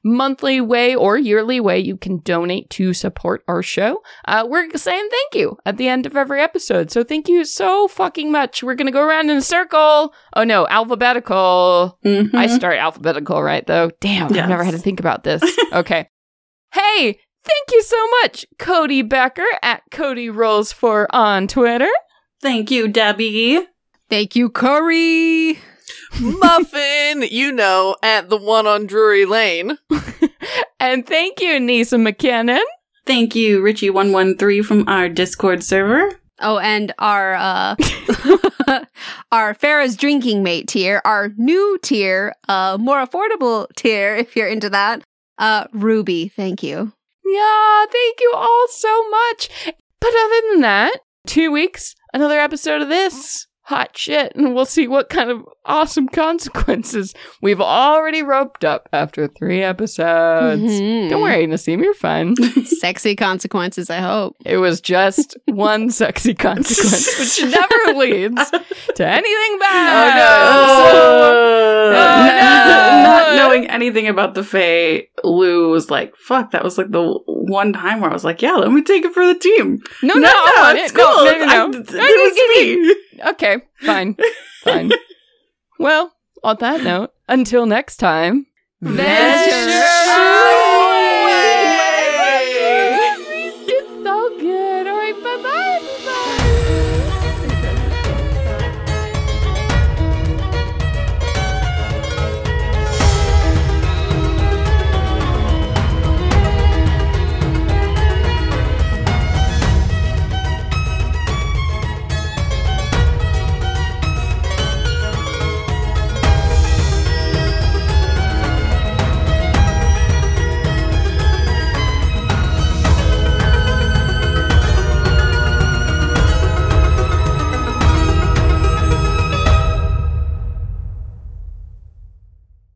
monthly way or yearly way you can donate to support our show, uh, we're saying thank you at the end of every episode. So thank you so fucking much. We're going to go around in a circle. Oh no, alphabetical. Mhm. I start alphabetical, right, though? Damn, Yes. I've never had to think about this. Okay. Hey, thank you so much, Cody Becker at Cody Rolls four on Twitter. Thank you, Debbie. Thank you, Curry. Muffin, you know, at the one on Drury Lane. And thank you, Nisa McKinnon. Thank you, Richie one one three from our Discord server. Oh, and our uh our Farrah's drinking mate tier, our new tier, uh more affordable tier if you're into that. Uh Ruby, thank you. Yeah, thank you all so much. But other than that, two weeks, another episode of this hot shit, and we'll see what kind of awesome consequences we've already roped up after three episodes. Mhm. Don't worry, Nassim, you're fine. Sexy consequences, I hope. It was just one sexy consequence, which never leads to anything bad. Oh, So- N- no! Not knowing anything about the Fae, Lou was like, fuck, that was like the one time where I was like, yeah, let me take it for the team. no, no, I want it's it. No, cool. no, no, no. I- No, it no, was me. Okay, fine, fine. Well, on that note, until next time, Venture